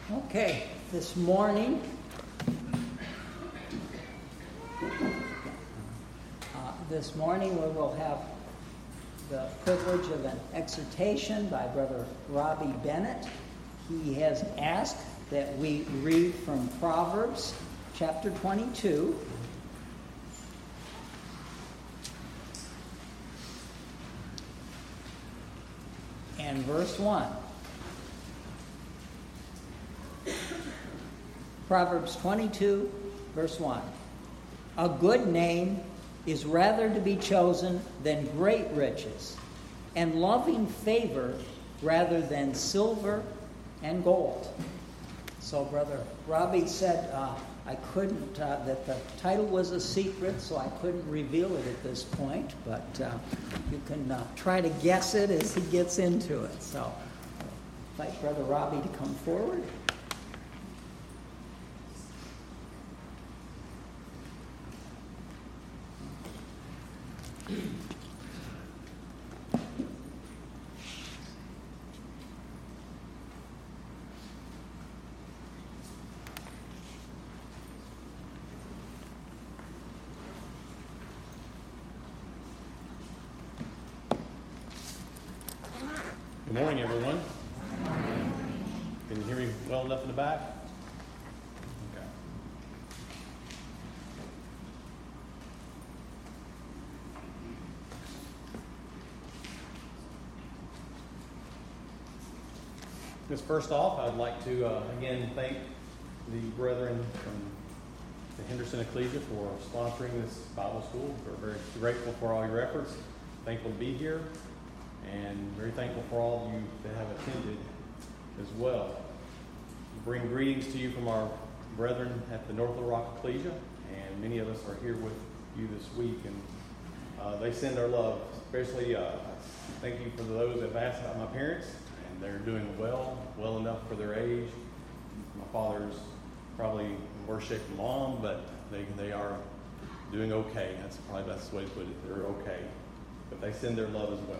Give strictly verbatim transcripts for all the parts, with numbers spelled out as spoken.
Okay, this morning, uh, this morning we will have the privilege of an exhortation by Brother Robbie Bennett. He has asked that we read from Proverbs chapter twenty-two. And verse one. Proverbs twenty-two, verse one. A good name is rather to be chosen than great riches, and loving favor rather than silver and gold. So Brother Robbie said uh, I couldn't, uh, that the title was a secret, so I couldn't reveal it at this point, but uh, you can uh, try to guess it as he gets into it. So I'll invite Brother Robbie to come forward. Good morning, everyone. Can you hear me well enough in the back? Okay. Just first off, I'd like to uh, again thank the brethren from the Henderson Ecclesia for sponsoring this Bible school. We're very grateful for all your efforts. Thankful to be here. And very thankful for all of you that have attended as well. We bring greetings to you from our brethren at the North Little Rock Ecclesia, and many of us are here with you this week, and uh, they send their love. Especially, uh, thank you for those that have asked about my parents, and they're doing well, well enough for their age. My father's probably in worse shape than mom, but they they are doing okay. That's probably the best way to put it. They're okay, but they send their love as well.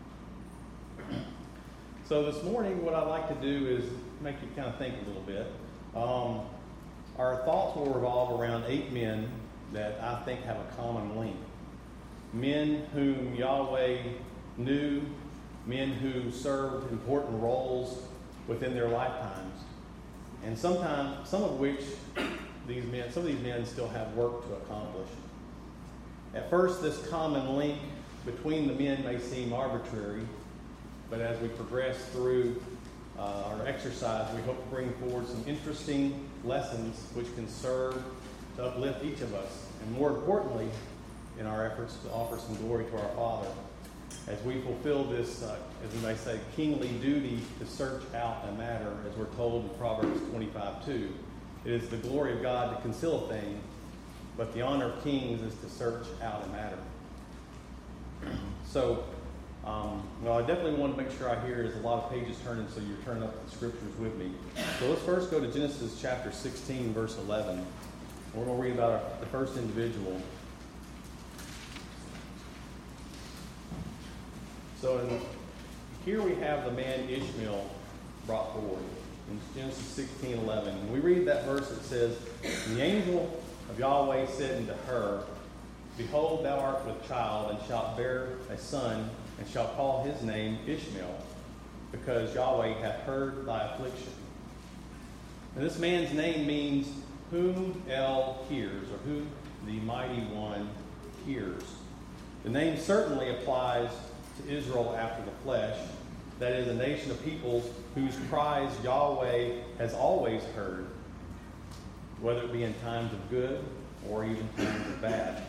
So this morning, what I'd like to do is make you kind of think a little bit. Um, our thoughts will revolve around eight men that I think have a common link. Men whom Yahweh knew, men who served important roles within their lifetimes, and sometimes some of which these men, some of these men still have work to accomplish. At first, this common link between the men may seem arbitrary. But as we progress through uh, our exercise, we hope to bring forward some interesting lessons which can serve to uplift each of us. And more importantly, in our efforts to offer some glory to our Father, as we fulfill this, uh, as we may say, kingly duty to search out a matter, as we're told in Proverbs twenty-five two. It is the glory of God to conceal a thing, but the honor of kings is to search out a matter. So, Um, well, I definitely want to make sure I hear there's a lot of pages turning, so you're turning up the scriptures with me. So let's first go to Genesis chapter sixteen, verse eleven. We're going to read about our, the first individual. So in, here we have the man Ishmael brought forward in Genesis sixteen eleven. When we read that verse, it says, "And the angel of Yahweh said unto her, Behold, thou art with child, and shalt bear a son, and shalt call his name Ishmael, because Yahweh hath heard thy affliction." And this man's name means whom El hears, or whom the mighty one hears. The name certainly applies to Israel after the flesh, that is, a nation of peoples whose cries Yahweh has always heard, whether it be in times of good or even times of bad.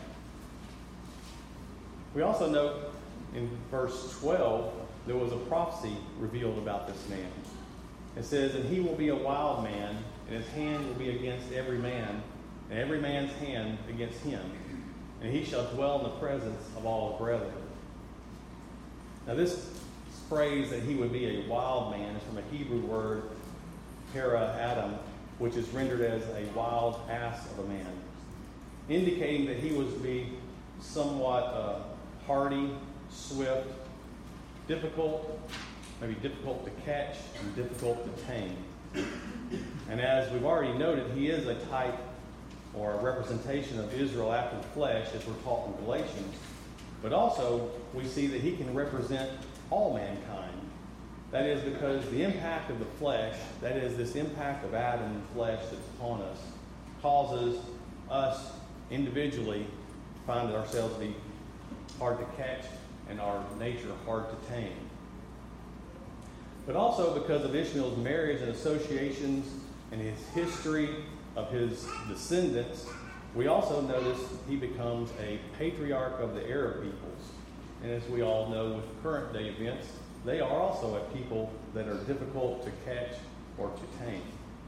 We also note in verse twelve, there was a prophecy revealed about this man. It says, "And he will be a wild man, and his hand will be against every man, and every man's hand against him. And he shall dwell in the presence of all his brethren." Now this phrase that he would be a wild man is from a Hebrew word, para Adam, which is rendered as a wild ass of a man, indicating that he was to be somewhat uh, hardy, swift, difficult, maybe difficult to catch, and difficult to tame. And as we've already noted, he is a type or a representation of Israel after the flesh, as we're taught in Galatians. But also, we see that he can represent all mankind. That is because the impact of the flesh, that is, this impact of Adam and flesh that's upon us, causes us individually to find ourselves to be hard to catch and our nature hard to tame. But also because of Ishmael's marriage and associations and his history of his descendants, we also notice he becomes a patriarch of the Arab peoples. And as we all know with current day events, they are also a people that are difficult to catch or to tame.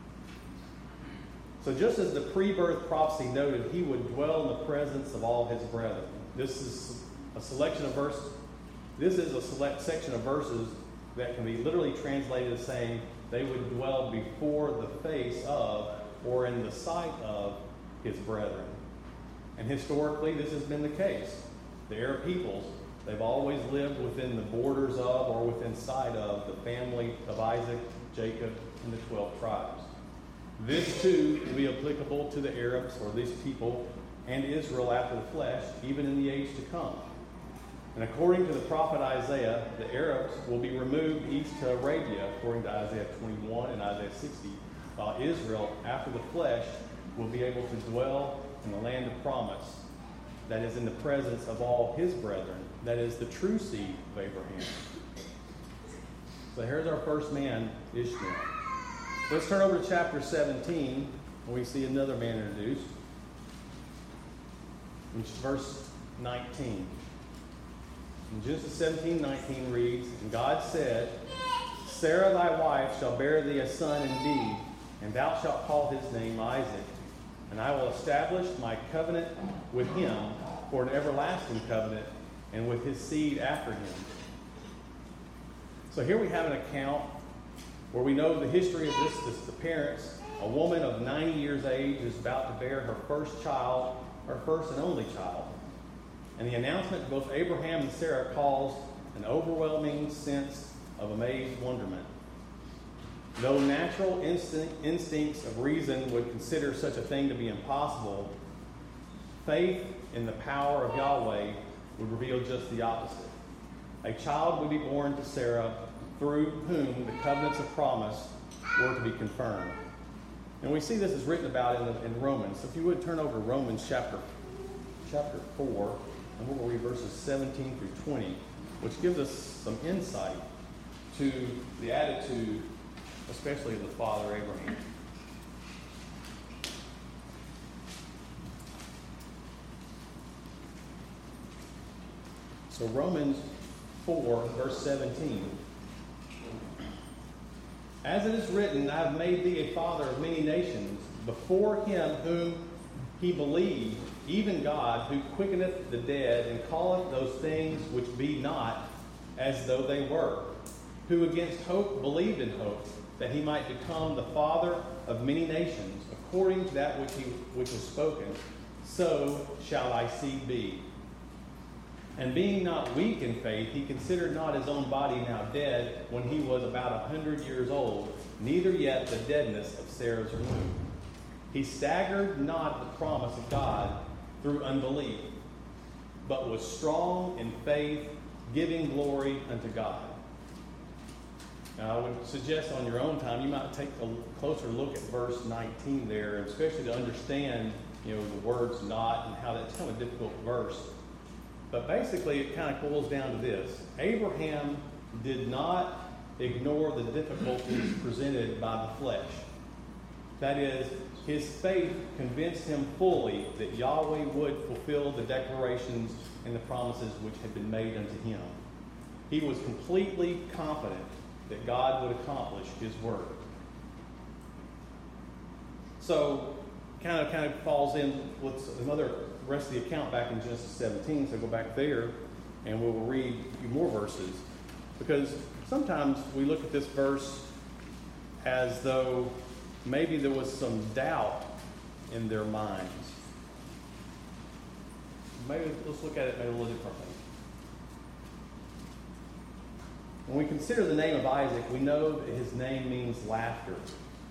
So just as the pre-birth prophecy noted, he would dwell in the presence of all his brethren. This is a selection of verses. This is a select section of verses that can be literally translated as saying they would dwell before the face of or in the sight of his brethren. And historically, this has been the case. The Arab peoples, they've always lived within the borders of or within sight of the family of Isaac, Jacob, and the twelve tribes. This too will be applicable to the Arabs, or these people, and Israel after the flesh, even in the age to come. And according to the prophet Isaiah, the Arabs will be removed east to Arabia, according to Isaiah twenty-one and Isaiah sixty, while Israel, after the flesh, will be able to dwell in the land of promise, that is in the presence of all his brethren, that is the true seed of Abraham. So here's our first man, Ishmael. Let's turn over to chapter seventeen, where we see another man introduced, which is verse nineteen. In Genesis seventeen nineteen reads, "And God said, Sarah thy wife shall bear thee a son indeed, and thou shalt call his name Isaac. And I will establish my covenant with him for an everlasting covenant, and with his seed after him." So here we have an account where we know the history of this, this the parents. A woman of ninety years age is about to bear her first child, her first and only child. And the announcement of both Abraham and Sarah caused an overwhelming sense of amazed wonderment. Though natural instinct, instincts of reason would consider such a thing to be impossible, faith in the power of Yahweh would reveal just the opposite. A child would be born to Sarah, through whom the covenants of promise were to be confirmed. And we see this is written about in, the, in Romans. So if you would turn over to Romans chapter, chapter four, and we'll read verses seventeen through twenty, which gives us some insight to the attitude, especially of the father Abraham. So Romans four, verse seventeen. "As it is written, I have made thee a father of many nations, before him whom he believed, even God, who quickeneth the dead, and calleth those things which be not as though they were, who against hope believed in hope, that he might become the father of many nations, according to that which he which was spoken, so shall thy seed be. And being not weak in faith, he considered not his own body now dead, when he was about a hundred years old, neither yet the deadness of Sarah's womb. He staggered not at the promise of God through unbelief, but was strong in faith, giving glory unto God." Now, I would suggest on your own time, you might take a closer look at verse nineteen there, and especially to understand, you know, the words "not" and how that's kind of a difficult verse. But basically, it kind of boils down to this. Abraham did not ignore the difficulties presented by the flesh. That is, his faith convinced him fully that Yahweh would fulfill the declarations and the promises which had been made unto him. He was completely confident that God would accomplish his word. So, kind of kind of falls in with another rest of the account back in Genesis seventeen. So go back there, and we will read a few more verses, because sometimes we look at this verse as though maybe there was some doubt in their minds. Maybe let's look at it maybe a little differently. When we consider the name of Isaac, we know that his name means laughter.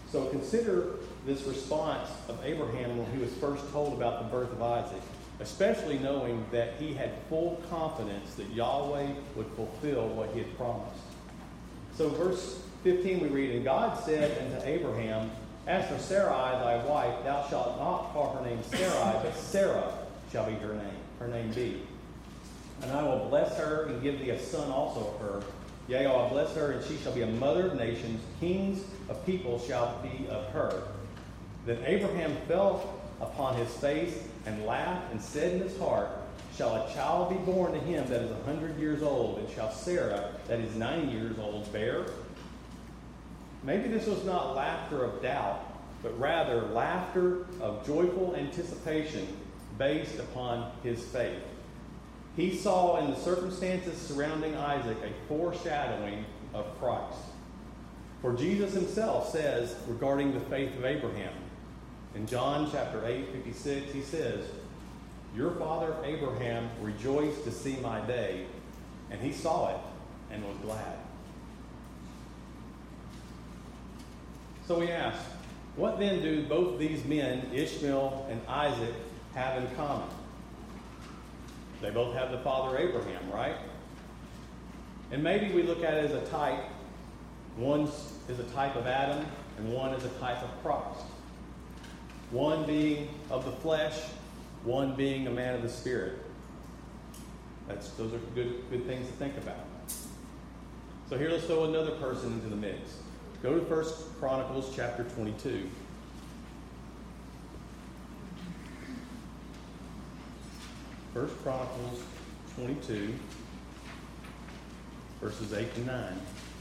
So consider this response of Abraham when he was first told about the birth of Isaac, especially knowing that he had full confidence that Yahweh would fulfill what he had promised. So verse fifteen we read, "And God said unto Abraham, As for Sarai thy wife, thou shalt not call her name Sarai, but Sarah shall be her name, her name be. And I will bless her and give thee a son also of her. Yea, I will bless her, and she shall be a mother of nations. Kings of people shall be of her. Then Abraham fell upon his face and laughed and said in his heart, Shall a child be born to him that is a hundred years old, and shall Sarah, that is ninety years old, bear? Maybe this was not laughter of doubt, but rather laughter of joyful anticipation based upon his faith. He saw in the circumstances surrounding Isaac a foreshadowing of Christ. For Jesus himself says regarding the faith of Abraham, in John chapter eight, fifty-six, he says, Your father Abraham rejoiced to see my day, and he saw it and was glad. So we ask, what then do both these men, Ishmael and Isaac, have in common? They both have the father Abraham, right? And maybe we look at it as a type. One is a type of Adam, and one is a type of Christ. One being of the flesh, one being a man of the spirit. That's, those are good, good things to think about. So here let's throw another person into the mix. Go to First Chronicles chapter twenty-two. First Chronicles twenty-two, verses eight and nine.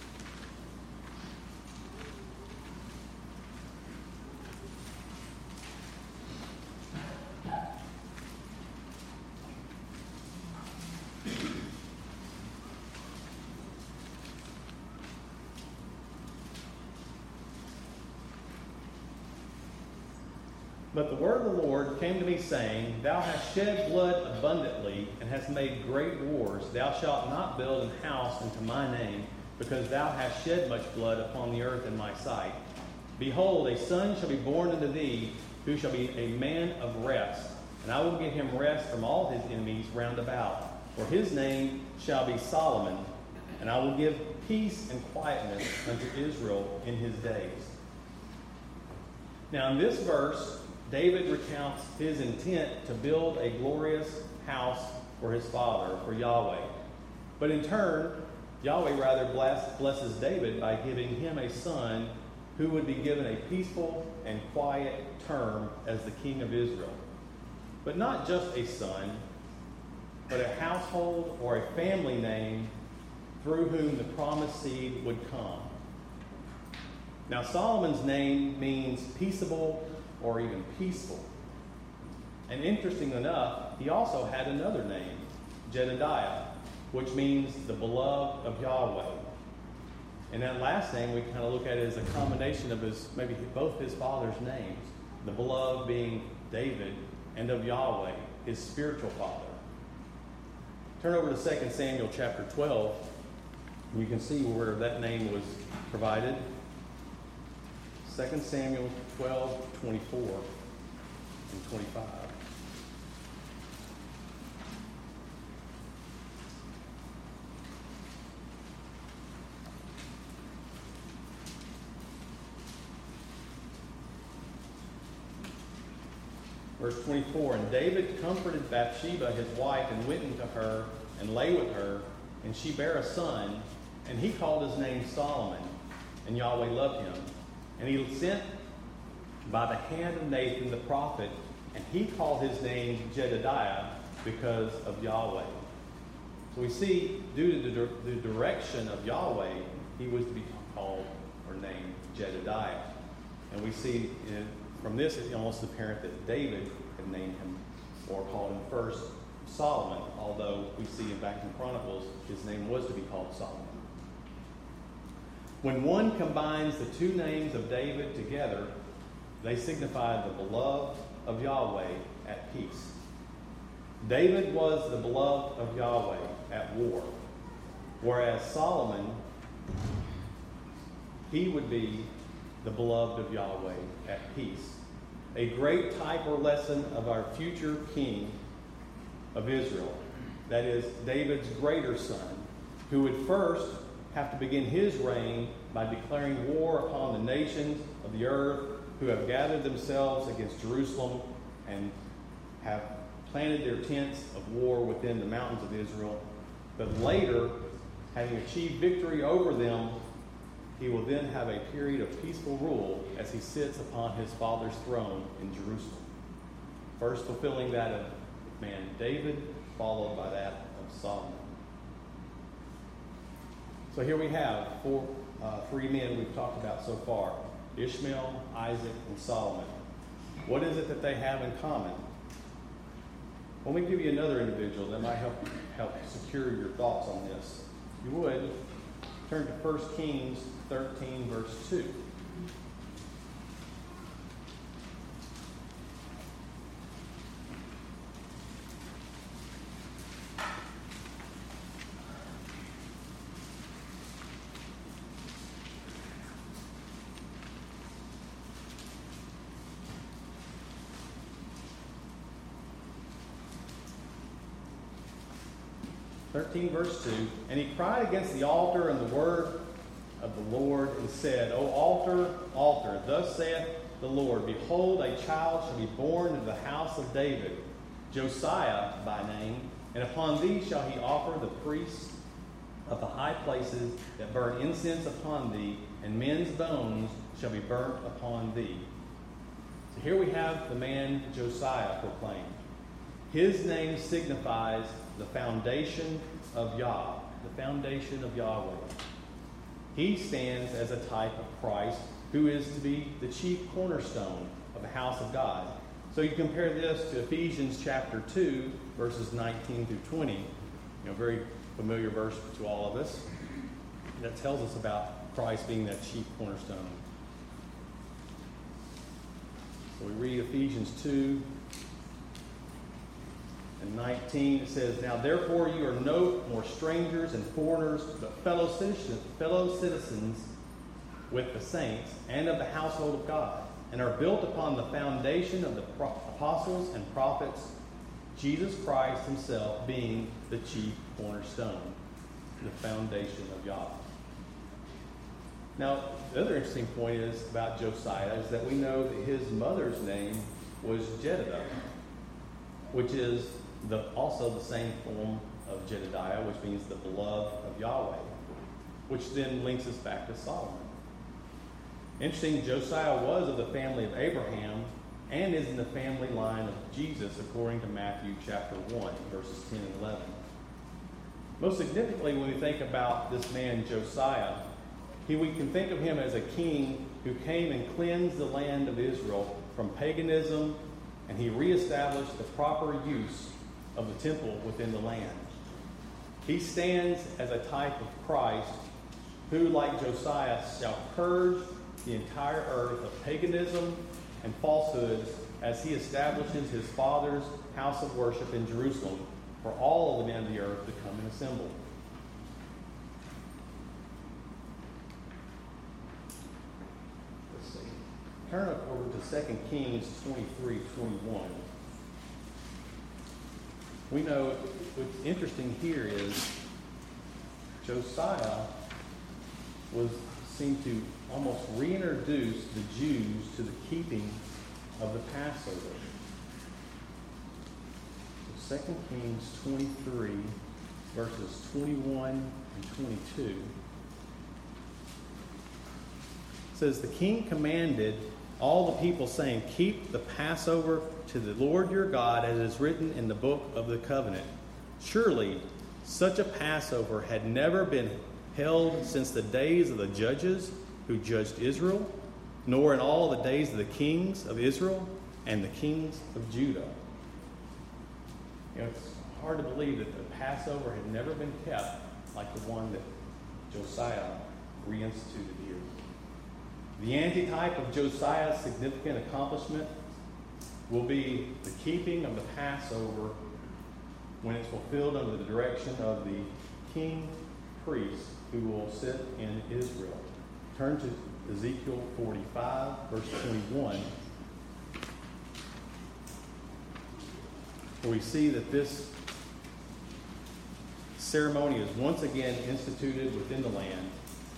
But the word of the Lord came to me, saying, Thou hast shed blood abundantly, and hast made great wars. Thou shalt not build an house unto my name, because thou hast shed much blood upon the earth in my sight. Behold, a son shall be born unto thee, who shall be a man of rest. And I will give him rest from all his enemies round about. For his name shall be Solomon, and I will give peace and quietness unto Israel in his days. Now in this verse, David recounts his intent to build a glorious house for his father, for Yahweh. But in turn, Yahweh rather bless, blesses David by giving him a son who would be given a peaceful and quiet term as the king of Israel. But not just a son, but a household or a family name through whom the promised seed would come. Now Solomon's name means peaceable or even peaceful. And interesting enough, he also had another name, Jedediah, which means the beloved of Yahweh. And that last name we kind of look at it as a combination of his, maybe both his father's names, the beloved being David, and of Yahweh, his spiritual father. Turn over to Second Samuel chapter twelve, and you can see where that name was provided. Second Samuel twelve, twenty-four and twenty-five. Verse twenty-four, And David comforted Bathsheba his wife, and went into her, and lay with her, and she bare a son, and he called his name Solomon, and Yahweh loved him. And he sent by the hand of Nathan the prophet, and he called his name Jedediah because of Yahweh. So we see, due to the, the direction of Yahweh, he was to be called or named Jedediah. And we see in, from this, it's almost apparent that David had named him or called him first Solomon, although we see in back in Chronicles his name was to be called Solomon. When one combines the two names of David together, they signify the beloved of Yahweh at peace. David was the beloved of Yahweh at war, whereas Solomon, he would be the beloved of Yahweh, at peace. A great type or lesson of our future king of Israel, that is, David's greater son, who would first have to begin his reign by declaring war upon the nations of the earth who have gathered themselves against Jerusalem and have planted their tents of war within the mountains of Israel. But later, having achieved victory over them, he will then have a period of peaceful rule as he sits upon his father's throne in Jerusalem. First fulfilling that of man David, followed by that of Solomon. So here we have four, uh, three men we've talked about so far: Ishmael, Isaac, and Solomon. What is it that they have in common? Let me give you another individual that might help help secure your thoughts on this. If you would, turn to First Kings thirteen, verse two. thirteen, verse two. And he cried against the altar and the word of the Lord, and said, O altar, altar, thus saith the Lord, behold, a child shall be born to the house of David, Josiah by name, and upon thee shall he offer the priests of the high places that burn incense upon thee, and men's bones shall be burnt upon thee. So here we have the man Josiah proclaimed. His name signifies the foundation of Yah, the foundation of Yahweh. He stands as a type of Christ, who is to be the chief cornerstone of the house of God. So you compare this to Ephesians chapter two, verses nineteen through twenty. You know, very familiar verse to all of us. That tells us about Christ being that chief cornerstone. So we read Ephesians two and nineteen. It says, Now therefore you are no more strangers and foreigners, but fellow citizens, fellow citizens with the saints and of the household of God, and are built upon the foundation of the pro- apostles and prophets, Jesus Christ himself being the chief cornerstone, the foundation of Yah. Now, the other interesting point is about Josiah is that we know that his mother's name was Jedidah, which is the, also the same form of Jedediah, which means the beloved of Yahweh, which then links us back to Solomon. Interesting, Josiah was of the family of Abraham and is in the family line of Jesus, according to Matthew chapter one, verses ten and eleven. Most significantly, when we think about this man Josiah, he, we can think of him as a king who came and cleansed the land of Israel from paganism, and he reestablished the proper use of the temple within the land. He stands as a type of Christ who, like Josiah, shall purge the entire earth of paganism and falsehoods as he establishes his father's house of worship in Jerusalem for all of the men of the earth to come and assemble. Let's see. Turn up over to Second Kings twenty-three twenty-one. We know what's interesting here is Josiah was seemed to almost reintroduce the Jews to the keeping of the Passover. So Second Kings twenty-three, verses twenty-one and twenty-two. It says, The king commanded all the people, saying, Keep the Passover to the Lord your God, as is written in the book of the covenant. Surely such a Passover had never been held since the days of the judges who judged Israel, nor in all the days of the kings of Israel and the kings of Judah. You know, it's hard to believe that the Passover had never been kept like the one that Josiah reinstituted here. The antitype of Josiah's significant accomplishment will be the keeping of the Passover when it's fulfilled under the direction of the king priest who will sit in Israel. turn to Ezekiel forty-five, verse twenty-one, where we see that this ceremony is once again instituted within the land.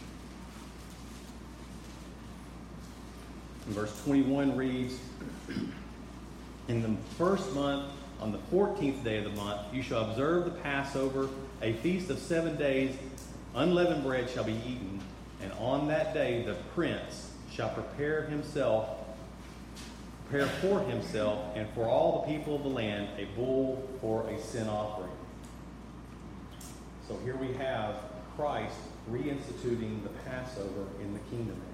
And verse twenty-one reads, "In the first month, on the fourteenth day of the month, you shall observe the Passover, a feast of seven days. Unleavened bread shall be eaten, and on that day the prince shall prepare himself, prepare for himself and for all the people of the land a bull for a sin offering." So here we have Christ reinstituting the Passover in the kingdom age.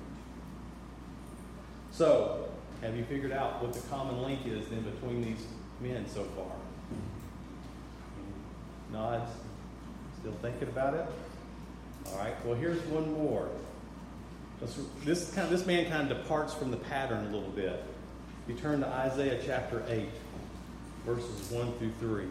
So, have you figured out what the common link is then between these men so far? Nods? Still thinking about it? All right. Well, here's one more. This, this, kind of, this man kind of departs from the pattern a little bit. You turn to Isaiah chapter eight, verses one through three.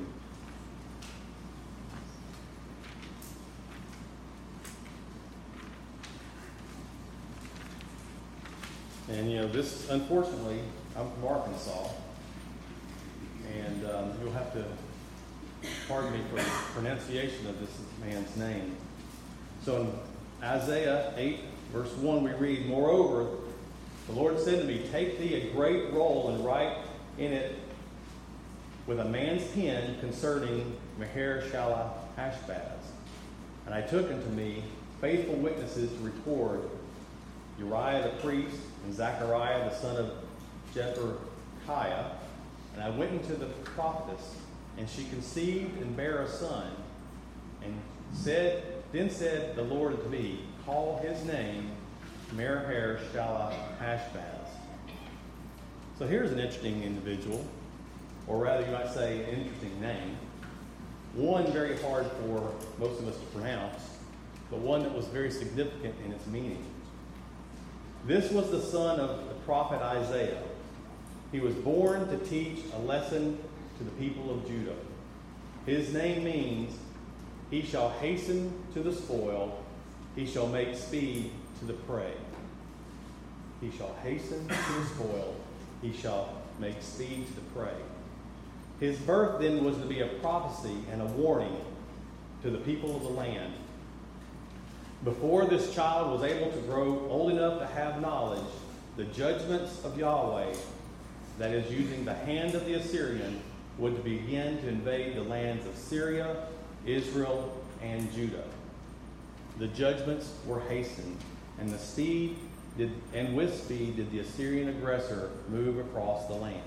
And, you know, this, unfortunately, I'm from Arkansas, and um, you'll have to pardon me for the pronunciation of this man's name. So in Isaiah eight, verse one, we read, "Moreover, the Lord said to me, take thee a great roll and write in it with a man's pen concerning Maher-shalal-Hashbaz. And I took unto me faithful witnesses to record Uriah the priest and Zechariah the son of Jephrechiah. And I went into the prophetess, and she conceived and bare a son, and said, then said the Lord unto me, call his name Maher-shalal-Hashbaz." So here's an interesting individual, or rather you might say an interesting name. One very hard for most of us to pronounce, but one that was very significant in its meaning. This was the son of the prophet Isaiah. He was born to teach a lesson to the people of Judah. His name means, he shall hasten to the spoil, he shall make speed to the prey. He shall hasten to the spoil, he shall make speed to the prey. His birth then was to be a prophecy and a warning to the people of the land. Before this child was able to grow old enough to have knowledge, the judgments of Yahweh, that is using the hand of the Assyrian, would begin to invade the lands of Syria, Israel, and Judah. The judgments were hastened, and the speed did, and with speed did the Assyrian aggressor move across the land.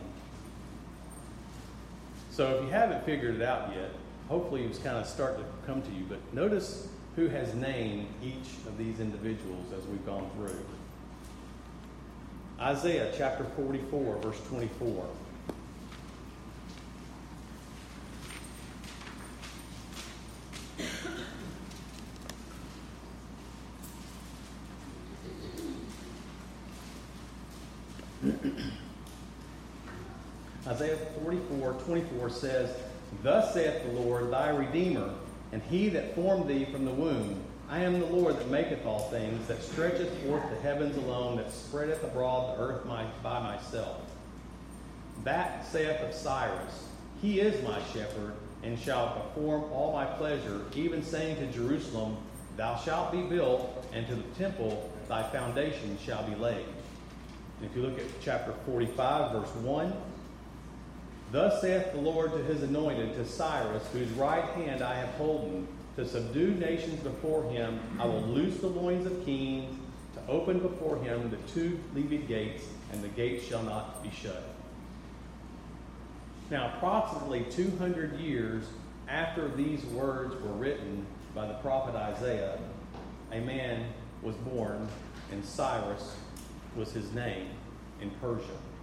So if you haven't figured it out yet, hopefully it's kind of starting to come to you. But notice who has named each of these individuals as we've gone through. Isaiah chapter forty-four, verse twenty-four. Isaiah forty-four, twenty-four says, "Thus saith the Lord, thy Redeemer, and he that formed thee from the womb. I am the Lord that maketh all things, that stretcheth forth the heavens alone, that spreadeth abroad the earth my, by myself. That saith of Cyrus, he is my shepherd, and shall perform all my pleasure, even saying to Jerusalem, thou shalt be built, and to the temple thy foundation shall be laid." And if you look at chapter forty-five, verse one, "Thus saith the Lord to his anointed, to Cyrus, whose right hand I have holden, to subdue nations before him. I will loose the loins of kings, to open before him the two-leaved gates, and the gates shall not be shut." Now, approximately two hundred years after these words were written by the prophet Isaiah, a man was born, and Cyrus was his name, in Persia.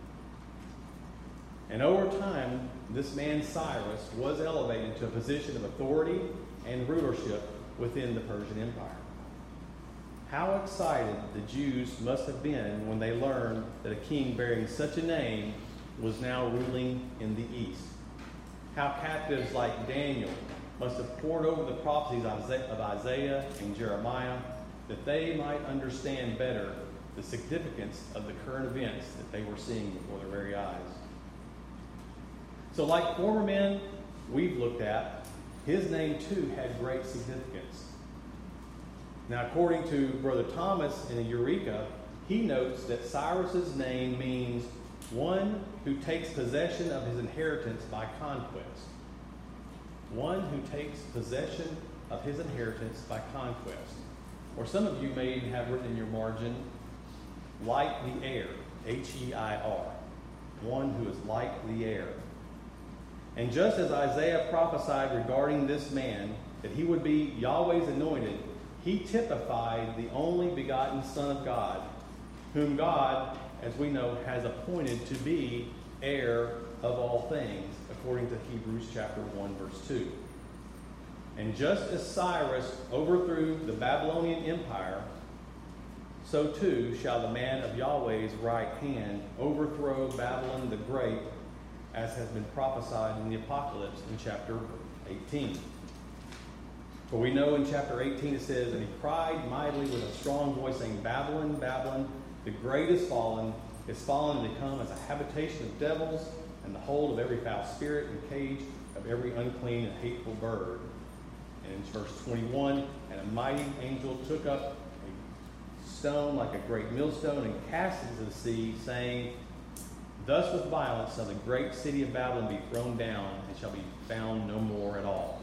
And over time, this man Cyrus was elevated to a position of authority and rulership within the Persian Empire. How excited the Jews must have been when they learned that a king bearing such a name was now ruling in the east. How captives like Daniel must have pored over the prophecies of Isaiah and Jeremiah, that they might understand better the significance of the current events that they were seeing before their very eyes. So like former men we've looked at, his name too had great significance. Now, according to Brother Thomas in the Eureka, he notes that Cyrus's name means one who takes possession of his inheritance by conquest. One who takes possession of his inheritance by conquest. Or some of you may even have written in your margin, like the heir, H E I R. One who is like the heir. And just as Isaiah prophesied regarding this man, that he would be Yahweh's anointed, he typified the only begotten Son of God, whom God, as we know, has appointed to be heir of all things, according to Hebrews chapter one, verse two. And just as Cyrus overthrew the Babylonian Empire, so too shall the man of Yahweh's right hand overthrow Babylon the Great, as has been prophesied in the Apocalypse in chapter eighteen. For we know in chapter eighteen it says, "And he cried mightily with a strong voice, saying, Babylon, Babylon, the great is fallen, is fallen to come as a habitation of devils, and the hold of every foul spirit, and cage of every unclean and hateful bird." And in verse twenty-one, "And a mighty angel took up a stone like a great millstone, and cast it into the sea, saying, Thus with violence shall the great city of Babylon be thrown down, and shall be found no more at all."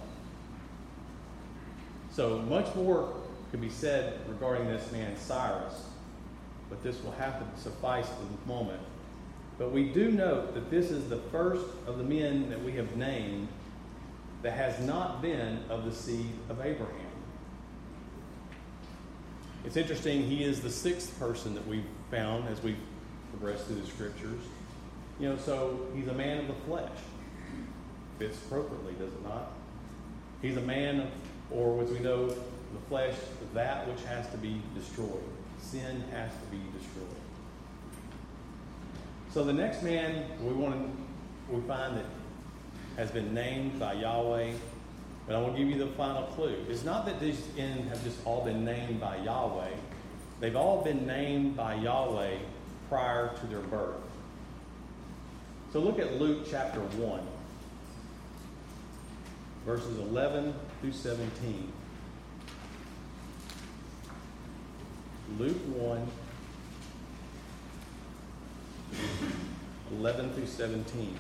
So much more could be said regarding this man Cyrus, but this will have to suffice for the moment. But we do note that this is the first of the men that we have named that has not been of the seed of Abraham. It's interesting, he is the sixth person that we've found as we progress through the scriptures. You know, so he's a man of the flesh. Fits appropriately, does it not? He's a man, or as we know, the flesh, that which has to be destroyed. Sin has to be destroyed. So the next man we want to, we find that has been named by Yahweh, but I want to give you the final clue. It's not that these men have just all been named by Yahweh. They've all been named by Yahweh prior to their birth. So look at Luke chapter one, verses eleven through seventeen. Luke one, eleven through seventeen.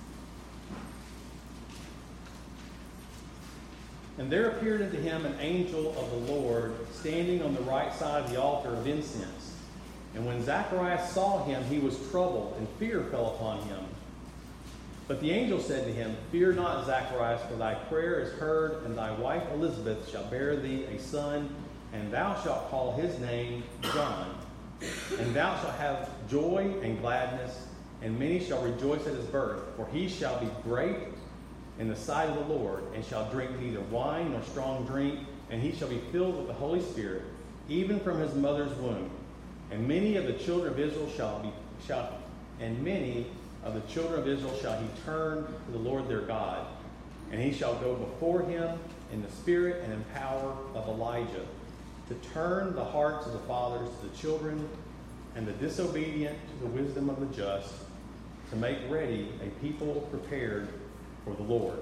"And there appeared unto him an angel of the Lord, standing on the right side of the altar of incense. And when Zacharias saw him, he was troubled, and fear fell upon him. But the angel said to him, Fear not, Zacharias, for thy prayer is heard, and thy wife Elizabeth shall bear thee a son, and thou shalt call his name John. And thou shalt have joy and gladness, and many shall rejoice at his birth, for he shall be great in the sight of the Lord, and shall drink neither wine nor strong drink, and he shall be filled with the Holy Spirit, even from his mother's womb. And many of the children of Israel shall be shall, and many of the children of Israel shall he turn to the Lord their God, and he shall go before him in the spirit and in power of Elijah, to turn the hearts of the fathers to the children, and the disobedient to the wisdom of the just, to make ready a people prepared for the Lord."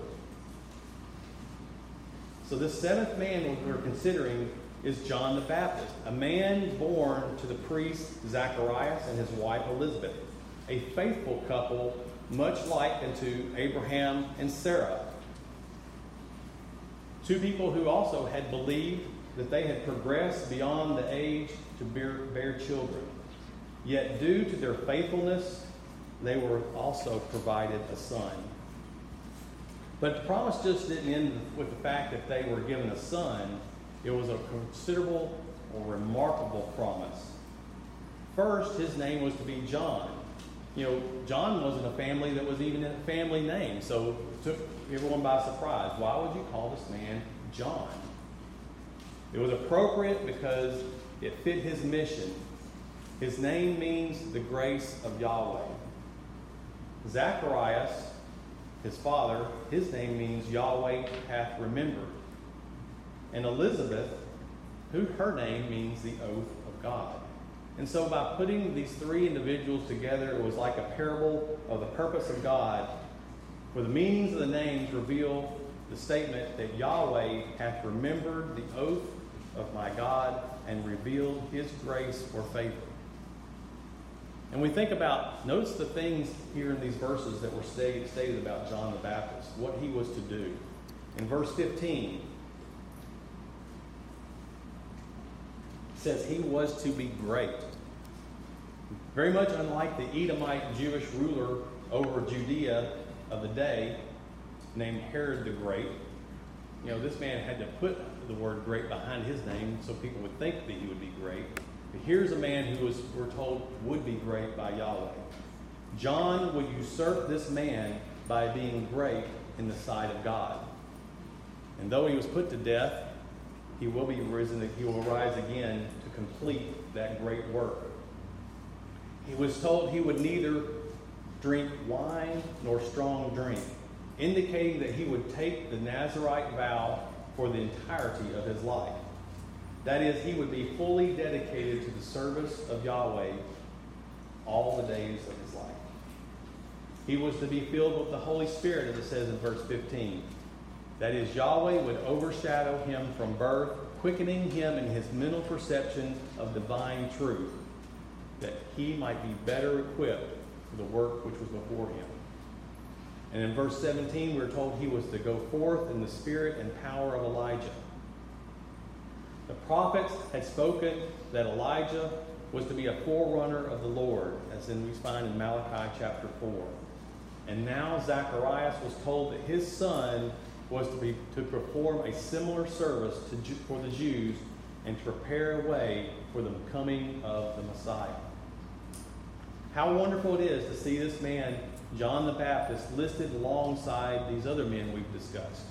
So this seventh man we're considering is John the Baptist, a man born to the priest Zacharias and his wife Elizabeth, a faithful couple, much like unto Abraham and Sarah. Two people who also had believed that they had progressed beyond the age to bear, bear children. Yet due to their faithfulness, they were also provided a son. But the promise just didn't end with the fact that they were given a son. It was a considerable or remarkable promise. First, his name was to be John. You know, John wasn't a family that was even a family name, so it took everyone by surprise. Why would you call this man John? It was appropriate because it fit his mission. His name means the grace of Yahweh. Zacharias, his father, his name means Yahweh hath remembered. And Elizabeth, who her name means the oath of God. And so by putting these three individuals together, it was like a parable of the purpose of God, where the meanings of the names reveal the statement that Yahweh hath remembered the oath of my God and revealed his grace or favor. And we think about, notice the things here in these verses that were stated, stated about John the Baptist, what he was to do. In verse fifteen, it says he was to be great. Very much unlike the Edomite Jewish ruler over Judea of the day, named Herod the Great. You know, this man had to put the word great behind his name so people would think that he would be great. But here's a man who was, we're told, would be great by Yahweh. John would usurp this man by being great in the sight of God. And though he was put to death, he will be risen, he will rise again to complete that great work. He was told he would neither drink wine nor strong drink, indicating that he would take the Nazirite vow for the entirety of his life. That is, he would be fully dedicated to the service of Yahweh all the days of his life. He was to be filled with the Holy Spirit, as it says in verse fifteen. That is, Yahweh would overshadow him from birth, quickening him in his mental perception of divine truth, that he might be better equipped for the work which was before him. And in verse seventeen, we're told he was to go forth in the spirit and power of Elijah. The prophets had spoken that Elijah was to be a forerunner of the Lord, as in we find in Malachi chapter four. And now Zacharias was told that his son was to be to perform a similar service to, for the Jews and to prepare a way for the coming of the Messiah. How wonderful it is to see this man, John the Baptist, listed alongside these other men we've discussed.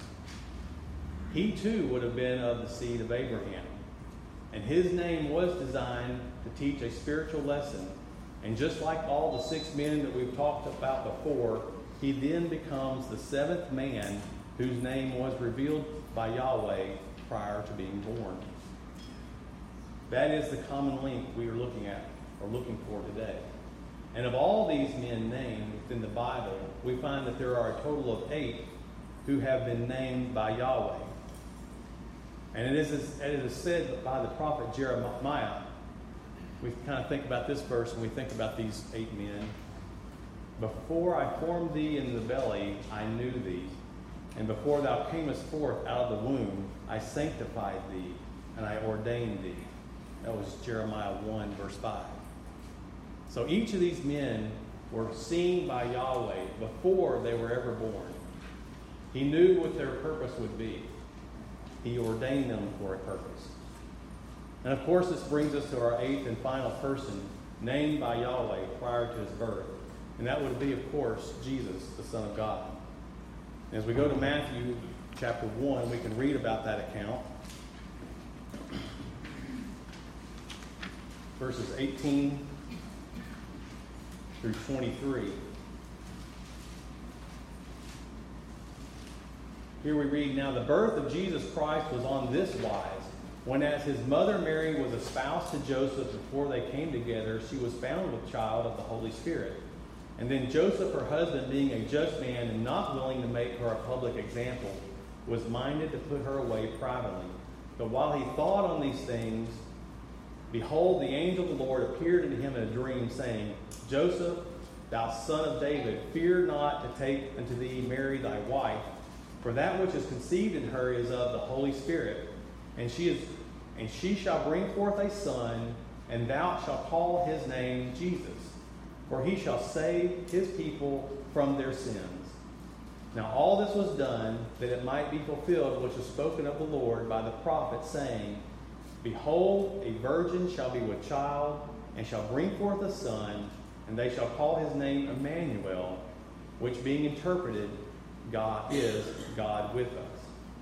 He too would have been of the seed of Abraham. And his name was designed to teach a spiritual lesson. And just like all the six men that we've talked about before, he then becomes the seventh man whose name was revealed by Yahweh prior to being born. That is the common link we are looking at, or looking for today. And of all these men named within the Bible, we find that there are a total of eight who have been named by Yahweh. And it is, it is said by the prophet Jeremiah, we kind of think about this verse and we think about these eight men. Before I formed thee in the belly, I knew thee. And before thou camest forth out of the womb, I sanctified thee, and I ordained thee. That was Jeremiah one, verse five. So each of these men were seen by Yahweh before they were ever born. He knew what their purpose would be. He ordained them for a purpose. And of course, this brings us to our eighth and final person, named by Yahweh prior to his birth. And that would be, of course, Jesus, the Son of God. And as we go to Matthew chapter one, we can read about that account. Verses eighteen through twenty-three. Here we read, Now the birth of Jesus Christ was on this wise. When as his mother Mary was espoused to Joseph before they came together, she was found with child of the Holy Spirit. And then Joseph, her husband, being a just man and not willing to make her a public example, was minded to put her away privately. But while he thought on these things, behold, the angel of the Lord appeared unto him in a dream, saying, Joseph, thou son of David, fear not to take unto thee Mary thy wife, for that which is conceived in her is of the Holy Spirit. And she is, and she shall bring forth a son, and thou shalt call his name Jesus, for he shall save his people from their sins. Now all this was done that it might be fulfilled which was spoken of the Lord by the prophet, saying, Behold, a virgin shall be with child, and shall bring forth a son, and they shall call his name Emmanuel, which being interpreted, God is God with us.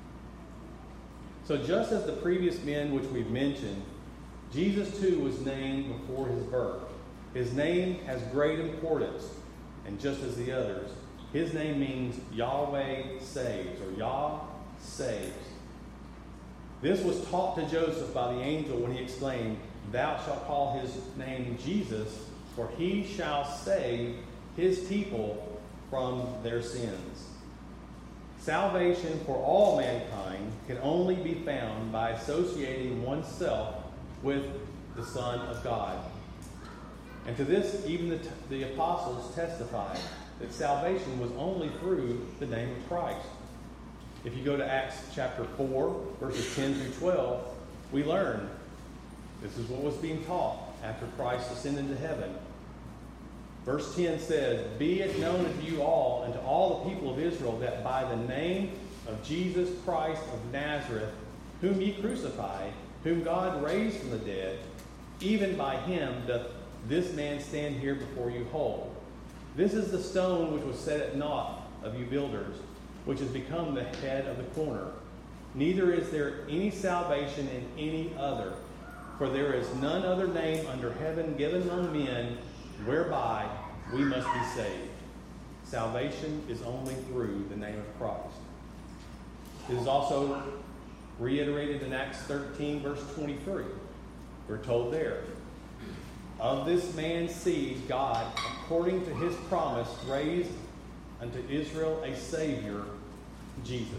So just as the previous men which we've mentioned, Jesus too was named before his birth. His name has great importance, and just as the others, his name means Yahweh saves, or Yah saves. This was taught to Joseph by the angel when he exclaimed, "Thou shalt call his name Jesus, for he shall save his people from their sins." Salvation for all mankind can only be found by associating oneself with the Son of God. And to this, even the, the apostles testified that salvation was only through the name of Christ. If you go to Acts chapter four, verses ten through twelve, we learn this is what was being taught after Christ ascended to heaven. Verse ten says, "Be it known unto you all and to all the people of Israel that by the name of Jesus Christ of Nazareth, whom ye crucified, whom God raised from the dead, even by him doth this man stand here before you whole. This is the stone which was set at naught of you builders, which has become the head of the corner. Neither is there any salvation in any other, for there is none other name under heaven given among men whereby we must be saved." Salvation is only through the name of Christ. It is also reiterated in Acts thirteen, verse twenty-three. We're told there, "Of this man's seed God, according to his promise, raised unto Israel a Savior, Jesus."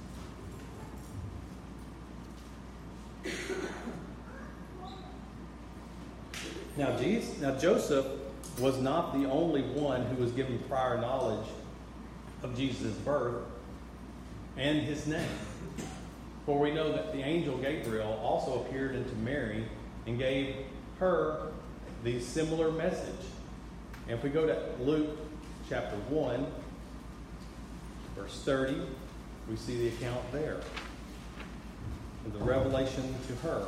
Now, Jesus, now Joseph was not the only one who was given prior knowledge of Jesus' birth and his name. For we know that the angel Gabriel also appeared unto Mary and gave her the similar message. And if we go to Luke chapter one, verse thirty, we see the account there of the revelation to her.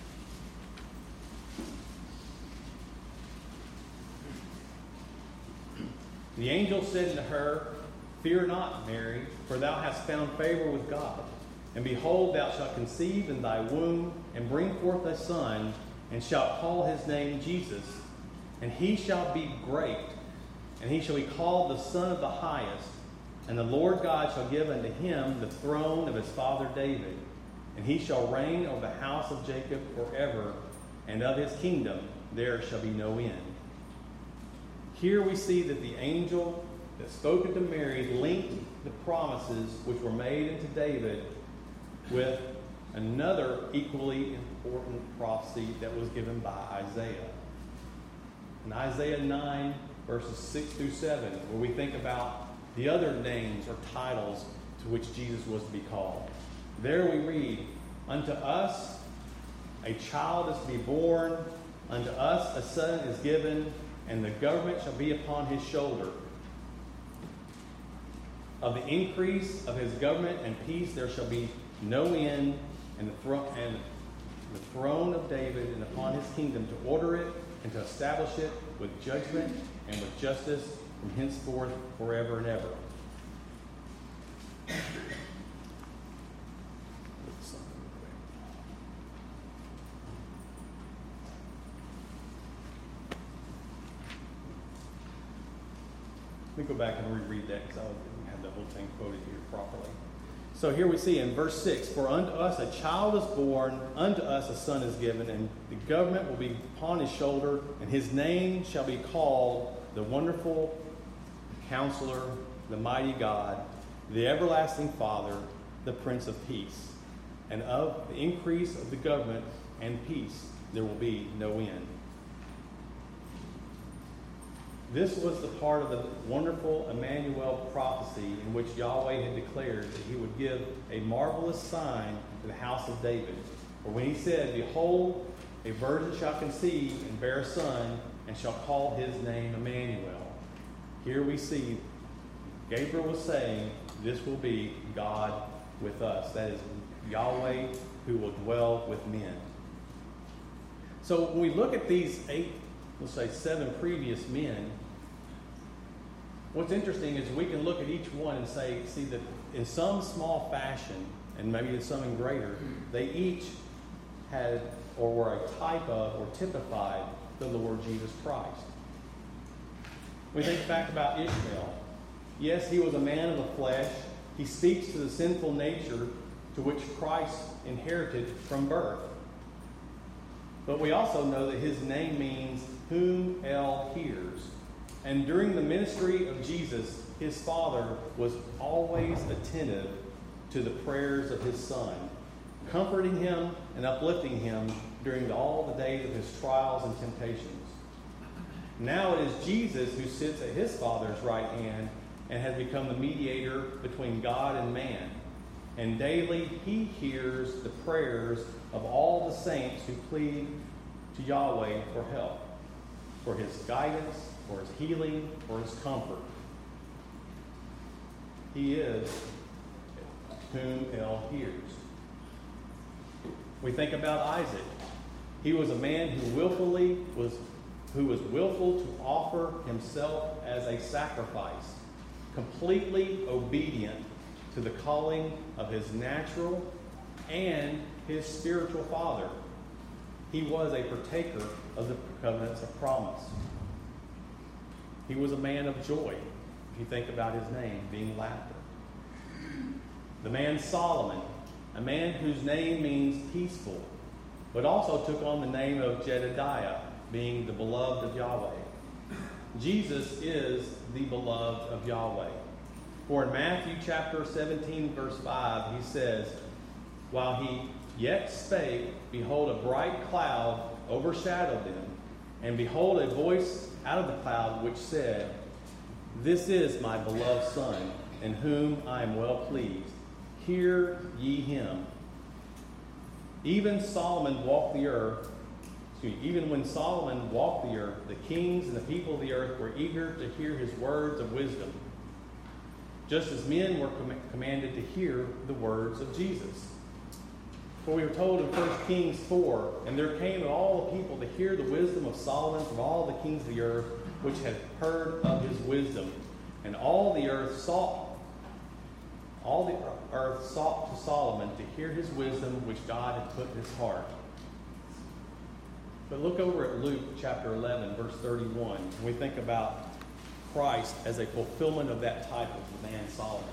The angel said unto her, "Fear not, Mary, for thou hast found favor with God. And behold, thou shalt conceive in thy womb, and bring forth a son, and shalt call his name Jesus. And he shall be great, and he shall be called the Son of the Highest. And the Lord God shall give unto him the throne of his father David. And he shall reign over the house of Jacob forever, and of his kingdom there shall be no end." Here we see that the angel that spoke unto Mary linked the promises which were made unto David with another equally important prophecy that was given by Isaiah. In Isaiah nine, verses six through seven, where we think about the other names or titles to which Jesus was to be called. There we read, "Unto us a child is to be born, unto us a son is given, and the government shall be upon his shoulder. Of the increase of his government and peace there shall be no end, and the, thro- and the throne of David and upon his kingdom, to order it and to establish it with judgment and with justice from henceforth forever and ever." Let me go back and reread that because I didn't have the whole thing quoted here properly. So here we see in verse six, "For unto us a child is born, unto us a son is given, and the government will be upon his shoulder, and his name shall be called the Wonderful Counselor, the Mighty God, the Everlasting Father, the Prince of Peace. And of the increase of the government and peace there will be no end." This was the part of the wonderful Emmanuel prophecy in which Yahweh had declared that he would give a marvelous sign to the house of David. For when he said, "Behold, a virgin shall conceive and bear a son, and shall call his name Emmanuel." Here we see Gabriel was saying, this will be God with us. That is Yahweh who will dwell with men. So when we look at these eight, let's say seven previous men, what's interesting is we can look at each one and say, see that in some small fashion, and maybe in some in greater, they each had or were a type of or typified the Lord Jesus Christ. We think back about Ishmael. Yes, he was a man of the flesh. He speaks to the sinful nature to which Christ inherited from birth. But we also know that his name means whom El hears. And during the ministry of Jesus, his Father was always attentive to the prayers of his Son, comforting him and uplifting him during all the days of his trials and temptations. Now it is Jesus who sits at his Father's right hand and has become the mediator between God and man. And daily he hears the prayers of all the saints who plead to Yahweh for help, for his guidance, for his healing, for his comfort. He is whom El hears. We think about Isaac. He was a man who willfully was who was willful to offer himself as a sacrifice, completely obedient to the calling of his natural and his spiritual father. He was a partaker of the covenants of promise. He was a man of joy. If you think about his name being laughter. The man Solomon, a man whose name means peaceful, but also took on the name of Jedediah, being the beloved of Yahweh. Jesus is the beloved of Yahweh. For in Matthew chapter seventeen, verse five, he says, while he yet spake, behold, a bright cloud overshadowed them, and behold, a voice out of the cloud which said, this is my beloved Son, in whom I am well pleased. Hear ye him. Even Solomon walked the earth, excuse me, even when Solomon walked the earth, the kings and the people of the earth were eager to hear his words of wisdom, just as men were com- commanded to hear the words of Jesus. For we are told in First Kings four, and there came all the people to hear the wisdom of Solomon from all the kings of the earth, which had heard of his wisdom. And all the earth sought, all the earth sought to Solomon to hear his wisdom, which God had put in his heart. But look over at Luke chapter eleven, verse thirty-one, and we think about Christ as a fulfillment of that type of the man Solomon.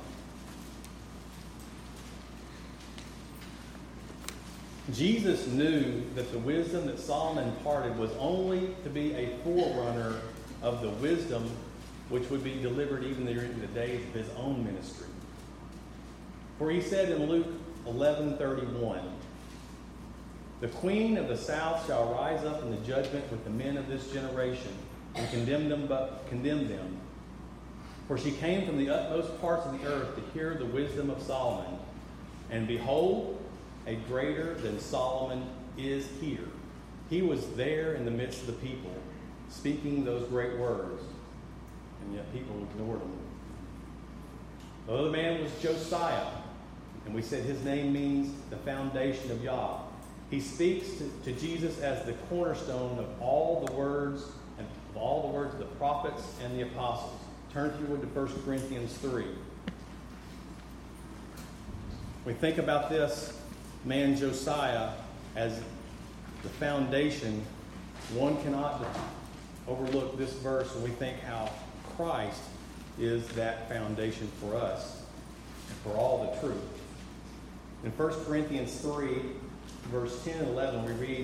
Jesus knew that the wisdom that Solomon imparted was only to be a forerunner of the wisdom which would be delivered even during the days of his own ministry. For he said in Luke eleven thirty-one, the queen of the south shall rise up in the judgment with the men of this generation and condemn them, but condemn them. For she came from the utmost parts of the earth to hear the wisdom of Solomon. And behold, a greater than Solomon is here. He was there in the midst of the people, speaking those great words, and yet people ignored him. The other man was Josiah, and we said his name means the foundation of Yah. He speaks to, to Jesus as the cornerstone of all the words and of all the words of the prophets and the apostles. Turn if you would to First Corinthians three. We think about this man Josiah as the foundation. One cannot overlook this verse when we think how Christ is that foundation for us and for all the truth. In First Corinthians three, verse ten and eleven, we read,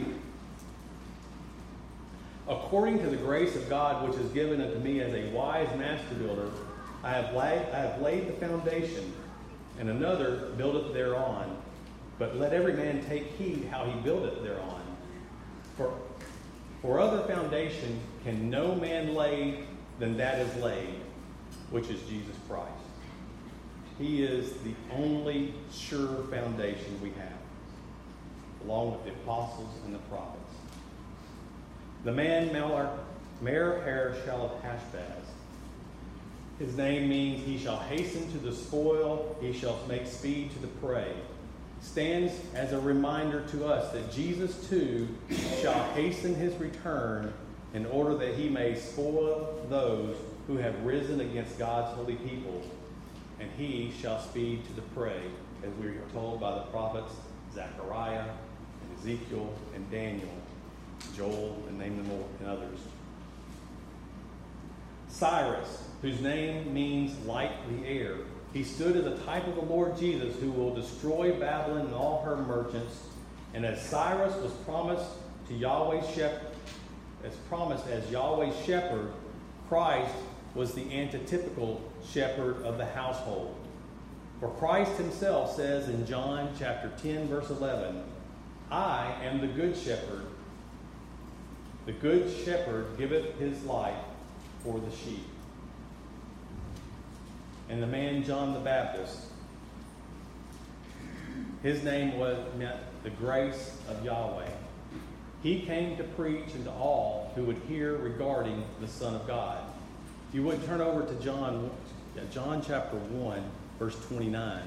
according to the grace of God which is given unto me as a wise master builder, I have laid, I have laid the foundation, and another buildeth thereon. But let every man take heed how he buildeth thereon. For, for other foundation can no man lay than that is laid, which is Jesus Christ. He is the only sure foundation we have, along with the apostles and the prophets. The man Maher-Shalal of Hashbaz. His name means he shall hasten to the spoil, he shall make speed to the prey. Stands as a reminder to us that Jesus too shall hasten his return in order that he may spoil those who have risen against God's holy people, and he shall speed to the prey, as we are told by the prophets Zechariah and Ezekiel and Daniel, Joel, and name them all, and others. Cyrus, whose name means like the air. He stood as a type of the Lord Jesus, who will destroy Babylon and all her merchants. And as Cyrus was promised to Yahweh's shepherd, as promised as Yahweh's shepherd, Christ was the antitypical shepherd of the household. For Christ himself says in John chapter ten, verse eleven, I am the good shepherd. The good shepherd giveth his life for the sheep. And the man John the Baptist, his name was meant the grace of Yahweh. He came to preach unto all who would hear regarding the Son of God. If you would turn over to John, yeah, John chapter one, verse twenty-nine.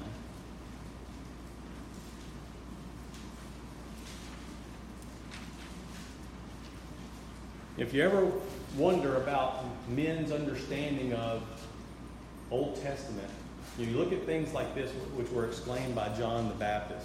If you ever wonder about men's understanding of Old Testament, you look at things like this, which were explained by John the Baptist.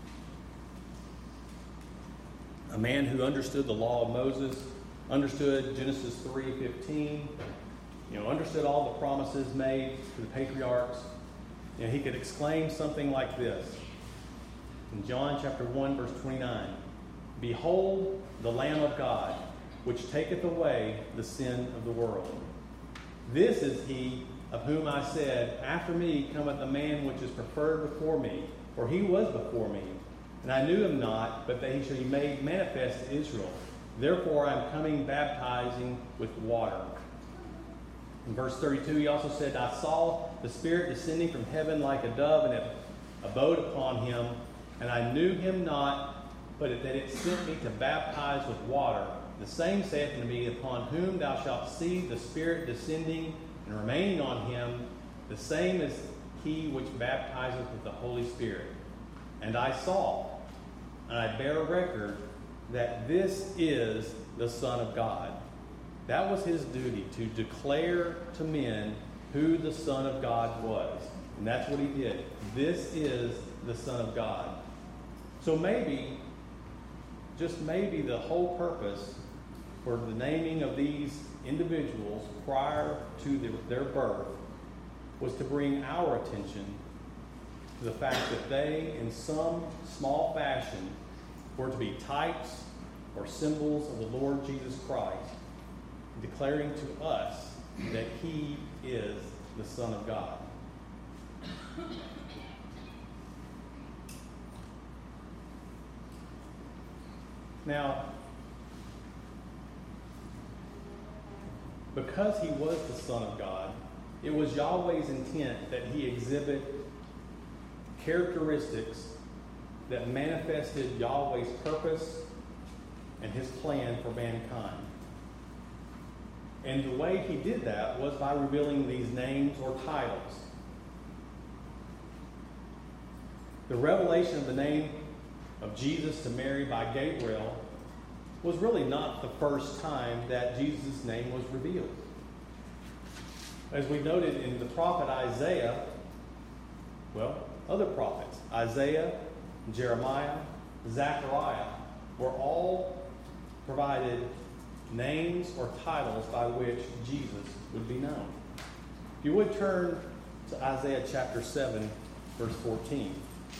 A man who understood the law of Moses, understood Genesis three fifteen, you know, understood all the promises made to the patriarchs. You know, he could exclaim something like this. In John chapter one, verse twenty-nine, Behold the Lamb of God, which taketh away the sin of the world. This is he of whom I said, After me cometh a man which is preferred before me, for he was before me. And I knew him not, but that he should be made manifest to Israel. Therefore I am coming baptizing with water. In verse thirty-two, he also said, I saw the Spirit descending from heaven like a dove, and it abode upon him. And I knew him not, but that it sent me to baptize with water. The same saith unto me, Upon whom thou shalt see the Spirit descending and remaining on him, the same is he which baptizeth with the Holy Spirit. And I saw, and I bear record, that this is the Son of God. That was his duty, to declare to men who the Son of God was. And that's what he did. This is the Son of God. So maybe, just maybe, the whole purpose for the naming of these individuals prior to the, their birth was to bring our attention to the fact that they, in some small fashion, were to be types or symbols of the Lord Jesus Christ, declaring to us that he is the Son of God. Now, because he was the Son of God, it was Yahweh's intent that he exhibit characteristics that manifested Yahweh's purpose and his plan for mankind. And the way he did that was by revealing these names or titles. The revelation of the name of Jesus to Mary by Gabriel was really not the first time that Jesus' name was revealed. As we noted in the prophet Isaiah, well, other prophets, Isaiah, Jeremiah, Zechariah, were all provided names or titles by which Jesus would be known. If you would turn to Isaiah chapter seven, verse fourteen.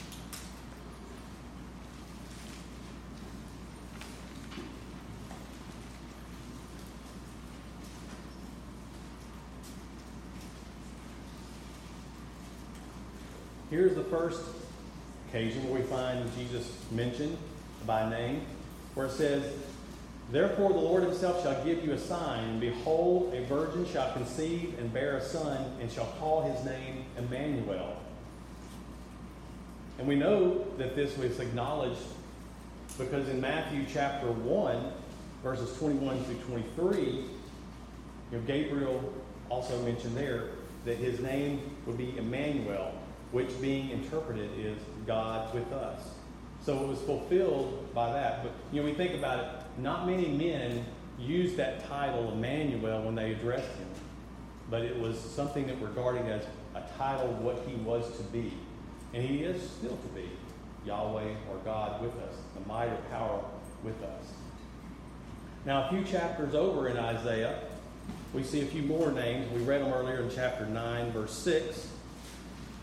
Here's the first occasion where we find Jesus mentioned by name, where it says, Therefore the Lord himself shall give you a sign, and behold, a virgin shall conceive and bear a son, and shall call his name Emmanuel. And we know that this was acknowledged because in Matthew chapter one, verses twenty-one through twenty-three, you know, Gabriel also mentioned there that his name would be Emmanuel, which being interpreted is God with us. So it was fulfilled by that. But, you know, we think about it, not many men used that title Emmanuel when they addressed him. But it was something that regarded as a title of what he was to be. And he is still to be Yahweh or God with us, the might or power with us. Now, a few chapters over in Isaiah, we see a few more names. We read them earlier in chapter nine, verse six.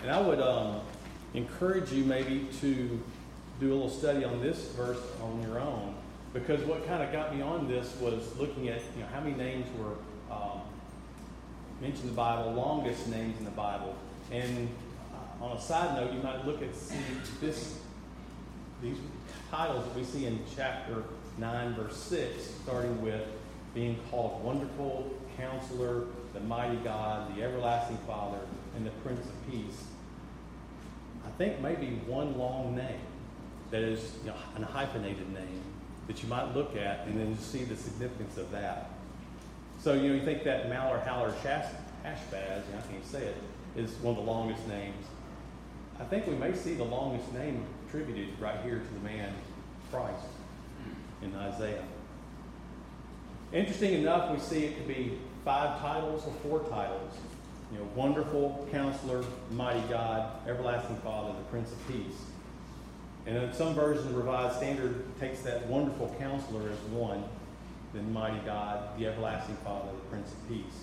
And I would um, encourage you maybe to do a little study on this verse on your own, because what kind of got me on this was looking at, you know, how many names were um, mentioned in the Bible, longest names in the Bible. And uh, on a side note, you might look at see this these titles that we see in chapter nine, verse six, starting with being called Wonderful Counselor, the Mighty God, the Everlasting Father, and the Prince of Peace. I think maybe one long name that is, you know, an hyphenated name that you might look at and then see the significance of that. So, you know, you think that Maller, Haller, Shash, Hashbaz, you know, I can't say it, is one of the longest names. I think we may see the longest name attributed right here to the man Christ in Isaiah. Interesting enough, we see it could be five titles or four titles. You know, Wonderful Counselor, Mighty God, Everlasting Father, the Prince of Peace. And in some versions, the Revised Standard takes that Wonderful Counselor as one, then Mighty God, the Everlasting Father, the Prince of Peace.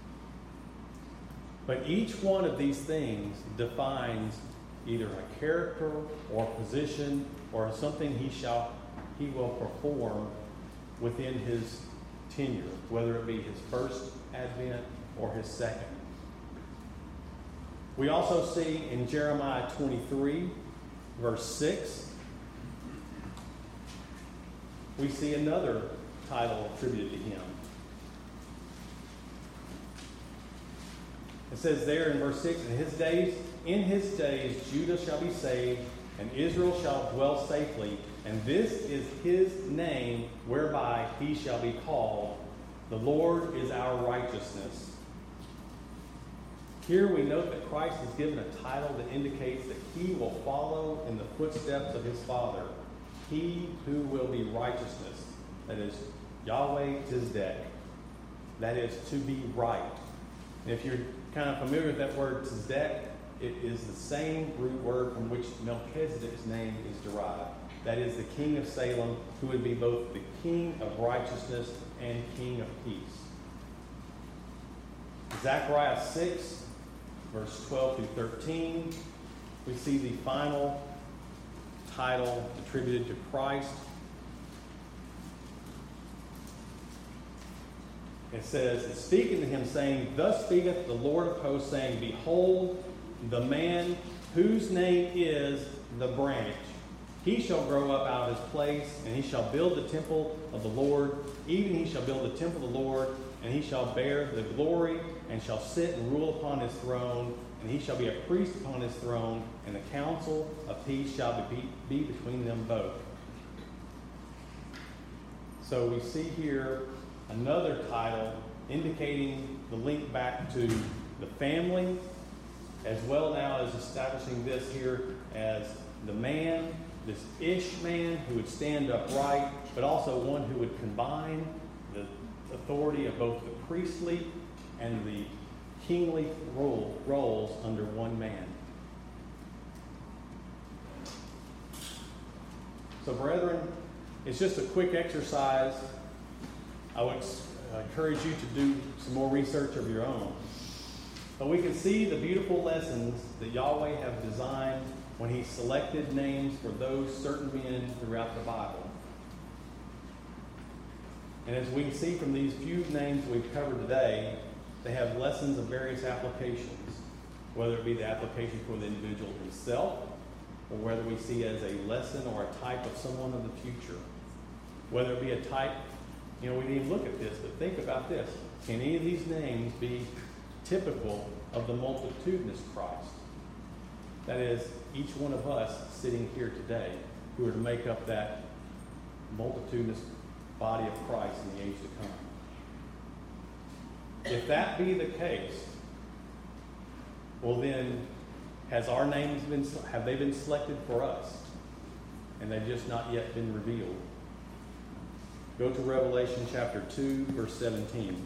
But each one of these things defines either a character or a position or something he shall he will perform within his tenure, whether it be his first advent or his second. We also see in Jeremiah twenty-three, verse six, we see another title attributed to him. It says there in verse six, in his days, in his days Judah shall be saved, and Israel shall dwell safely, and this is his name whereby he shall be called. The Lord is our righteousness. Here we note that Christ is given a title that indicates that he will follow in the footsteps of his Father. He who will be righteousness. That is Yahweh Tzedek. That is to be right. And if you're kind of familiar with that word Tzedek, it is the same root word from which Melchizedek's name is derived. That is the king of Salem, who would be both the king of righteousness and king of peace. Zechariah six, verse twelve through thirteen, we see the final title attributed to Christ. It says, speaking to him, saying, thus speaketh the Lord of hosts, saying, behold, the man whose name is the branch. He shall grow up out of his place, and he shall build the temple of the Lord. Even he shall build the temple of the Lord, and he shall bear the glory, and shall sit and rule upon his throne. And he shall be a priest upon his throne, and the counsel of peace shall be, be between them both. So we see here another title indicating the link back to the family, as well now as establishing this here as the man, this Ish man who would stand upright, but also one who would combine the authority of both the priestly and the kingly role, roles under one man. So, brethren, it's just a quick exercise. I would encourage you to do some more research of your own. But we can see the beautiful lessons that Yahweh have designed when he selected names for those certain men throughout the Bible. And as we can see from these few names we've covered today, they have lessons of various applications, whether it be the application for the individual himself, or whether we see as a lesson or a type of someone of the future. Whether it be a type, you know, we need to look at this, but think about this. Can any of these names be typical of the multitudinous Christ? That is, each one of us sitting here today who are to make up that multitudinous body of Christ in the age to come. If that be the case, well then, has our names been, have they been selected for us? And they've just not yet been revealed. Go to Revelation chapter two, verse seventeen.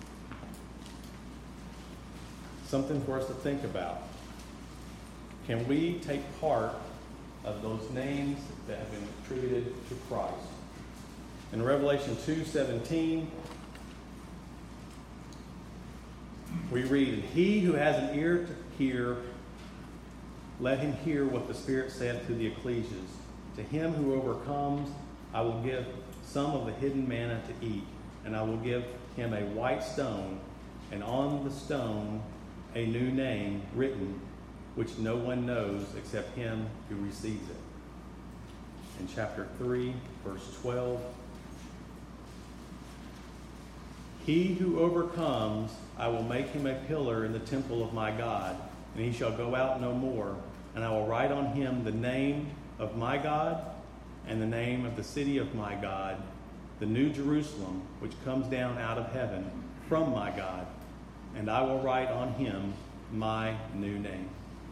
Something for us to think about. Can we take part of those names that have been attributed to Christ? In Revelation two seventeen, we read, he who has an ear to hear, let him hear what the Spirit said to the ecclesias. To him who overcomes, I will give some of the hidden manna to eat, and I will give him a white stone, and on the stone a new name written, which no one knows except him who receives it. In chapter three, verse twelve, he who overcomes, I will make him a pillar in the temple of my God, and he shall go out no more. And I will write on him the name of my God and the name of the city of my God, the new Jerusalem, which comes down out of heaven from my God. And I will write on him my new name.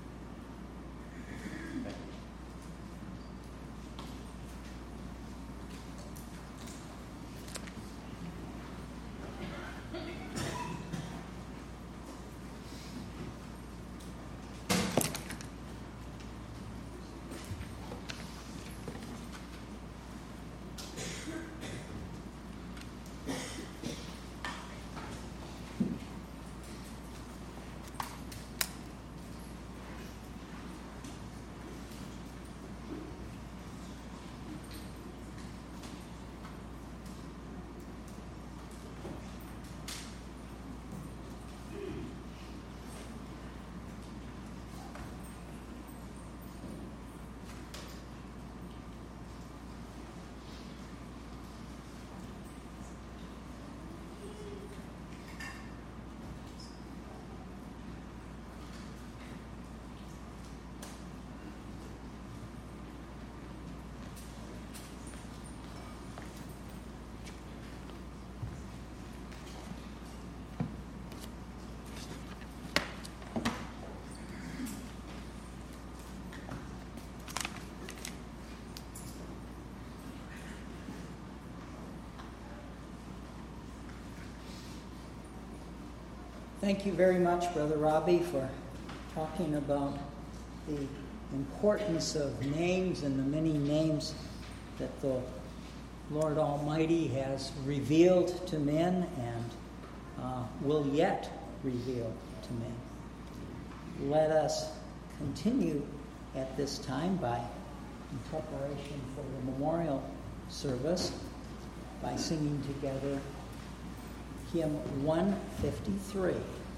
Thank you very much, Brother Robbie, for talking about the importance of names and the many names that the Lord Almighty has revealed to men and uh, will yet reveal to men. Let us continue at this time by, in preparation for the memorial service, by singing together hymn one fifty-three.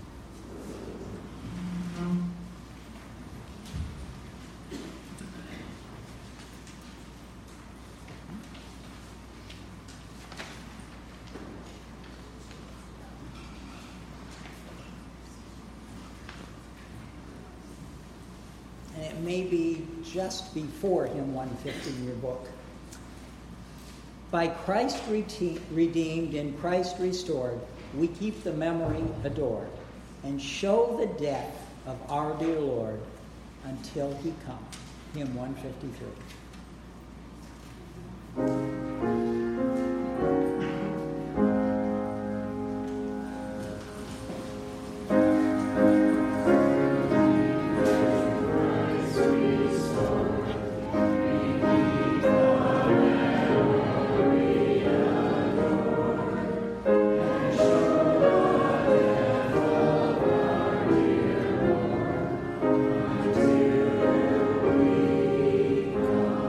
And it may be just before hymn one fifty in your book. By Christ redeemed, in Christ restored, we keep the memory adored, and show the death of our dear Lord until he come. Hymn one fifty-three. Come.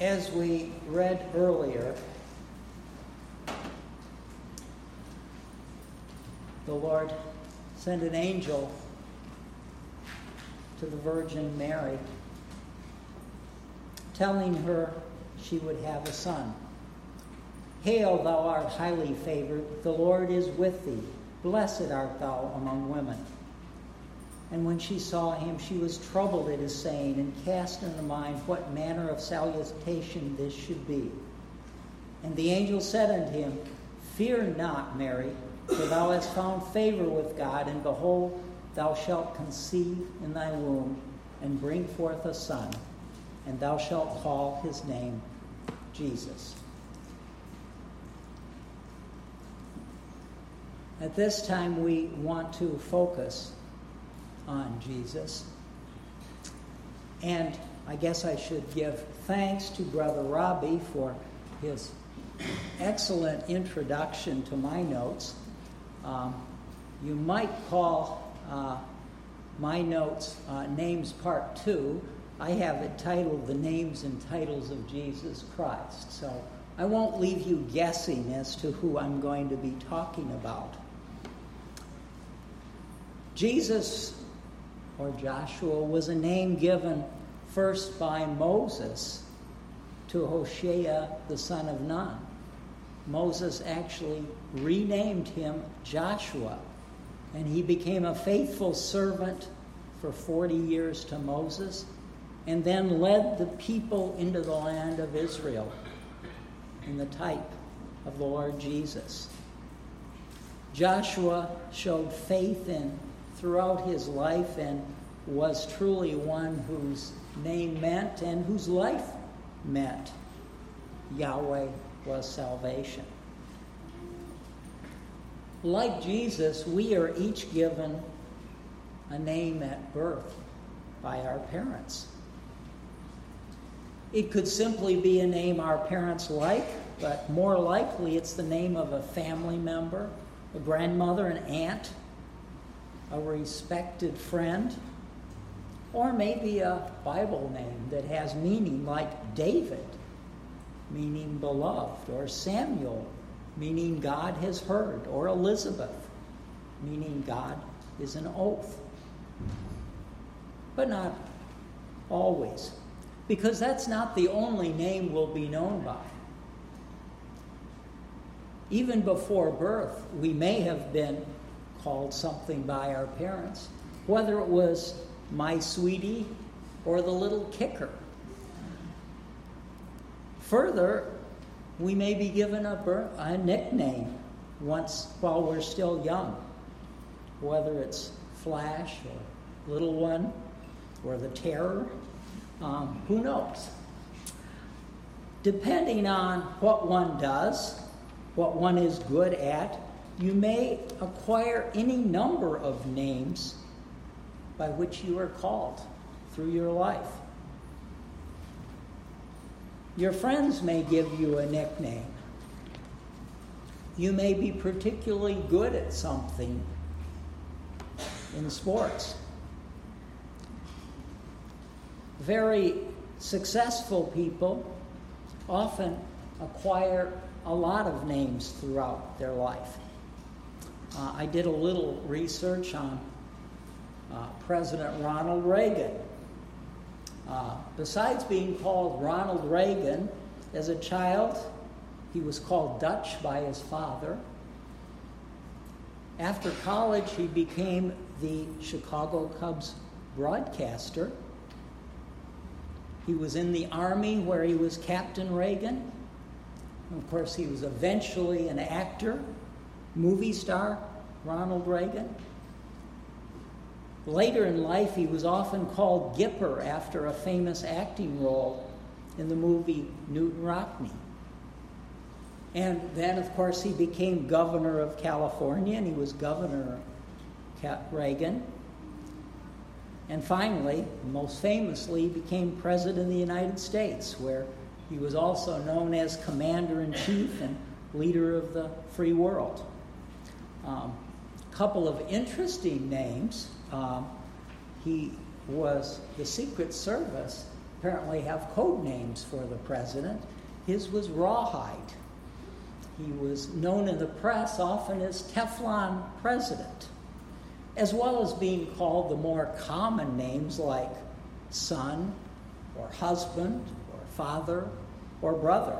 As we read earlier, the Lord sent an angel to the Virgin Mary, telling her she would have a son. Hail, thou art highly favored, the Lord is with thee. Blessed art thou among women. And when she saw him, she was troubled at his saying, and cast in her mind what manner of salutation this should be. And the angel said unto him, Fear not, Mary, for thou hast found favor with God, and behold, thou shalt conceive in thy womb, and bring forth a son, and thou shalt call his name Jesus. At this time, we want to focus on Jesus. And I guess I should give thanks to Brother Robbie for his excellent introduction to my notes. Um, you might call uh, my notes uh, Names Part two. I have it titled The Names and Titles of Jesus Christ. So I won't leave you guessing as to who I'm going to be talking about. Jesus, or Joshua, was a name given first by Moses to Hoshea, the son of Nun. Moses actually renamed him Joshua, and he became a faithful servant for forty years to Moses, and then led the people into the land of Israel in the type of the Lord Jesus. Joshua showed faith in throughout his life and was truly one whose name meant and whose life meant Yahweh was salvation. Like Jesus, we are each given a name at birth by our parents. It could simply be a name our parents like, but more likely it's the name of a family member, a grandmother, an aunt, a respected friend, or maybe a Bible name that has meaning, like David, meaning beloved, or Samuel, meaning God has heard, or Elizabeth, meaning God is an oath. But not always, because that's not the only name we'll be known by. Even before birth, we may have been called something by our parents, whether it was my sweetie or the little kicker. Further, we may be given a, birth, a nickname once while we're still young, whether it's Flash or Little One or the Terror, um, who knows? Depending on what one does, what one is good at, you may acquire any number of names by which you are called through your life. Your friends may give you a nickname. You may be particularly good at something in sports. Very successful people often acquire a lot of names throughout their life. Uh, I did a little research on uh, President Ronald Reagan. Uh, besides being called Ronald Reagan, as a child, he was called Dutch by his father. After college, he became the Chicago Cubs broadcaster. He was in the Army, where he was Captain Reagan. And of course, he was eventually an actor, movie star, Ronald Reagan. Later in life, he was often called Gipper after a famous acting role in the movie Newton Rockne. And then, of course, he became governor of California, and he was Governor Reagan. And finally, most famously, he became President of the United States, where he was also known as Commander-in-Chief and leader of the free world. A um, couple of interesting names. Um, he was, the Secret Service apparently have code names for the president. His was Rawhide. He was known in the press often as Teflon President, as well as being called the more common names like son, or husband, or father, or brother.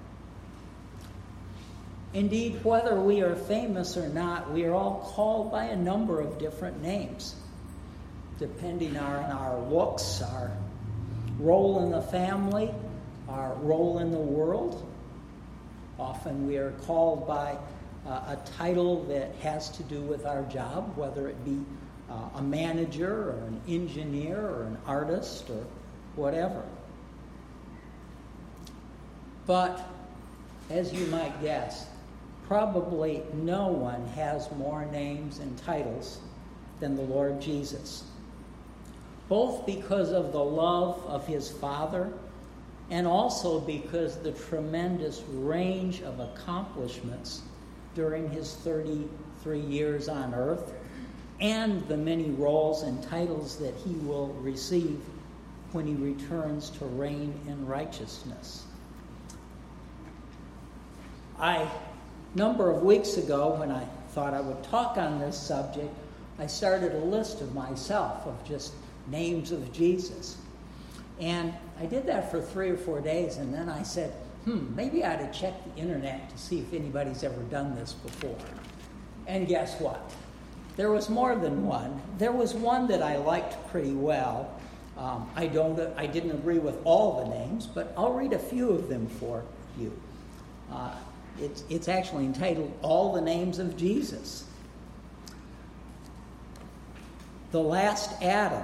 Indeed, whether we are famous or not, we are all called by a number of different names, depending on our looks, our role in the family, our role in the world. Often we are called by uh, a title that has to do with our job, whether it be uh, a manager or an engineer or an artist or whatever. But, as you might guess, probably no one has more names and titles than the Lord Jesus, both because of the love of his Father and also because the tremendous range of accomplishments during his thirty-three years on earth and the many roles and titles that he will receive when he returns to reign in righteousness. I, a number of weeks ago, when I thought I would talk on this subject, I started a list of myself of just names of Jesus. And I did that for three or four days, and then I said, hmm, maybe I ought to check the internet to see if anybody's ever done this before. And guess what? There was more than one. There was one that I liked pretty well. Um, I don't. I didn't agree with all the names, but I'll read a few of them for you. Uh, it's, it's actually entitled All the Names of Jesus. The Last Adam,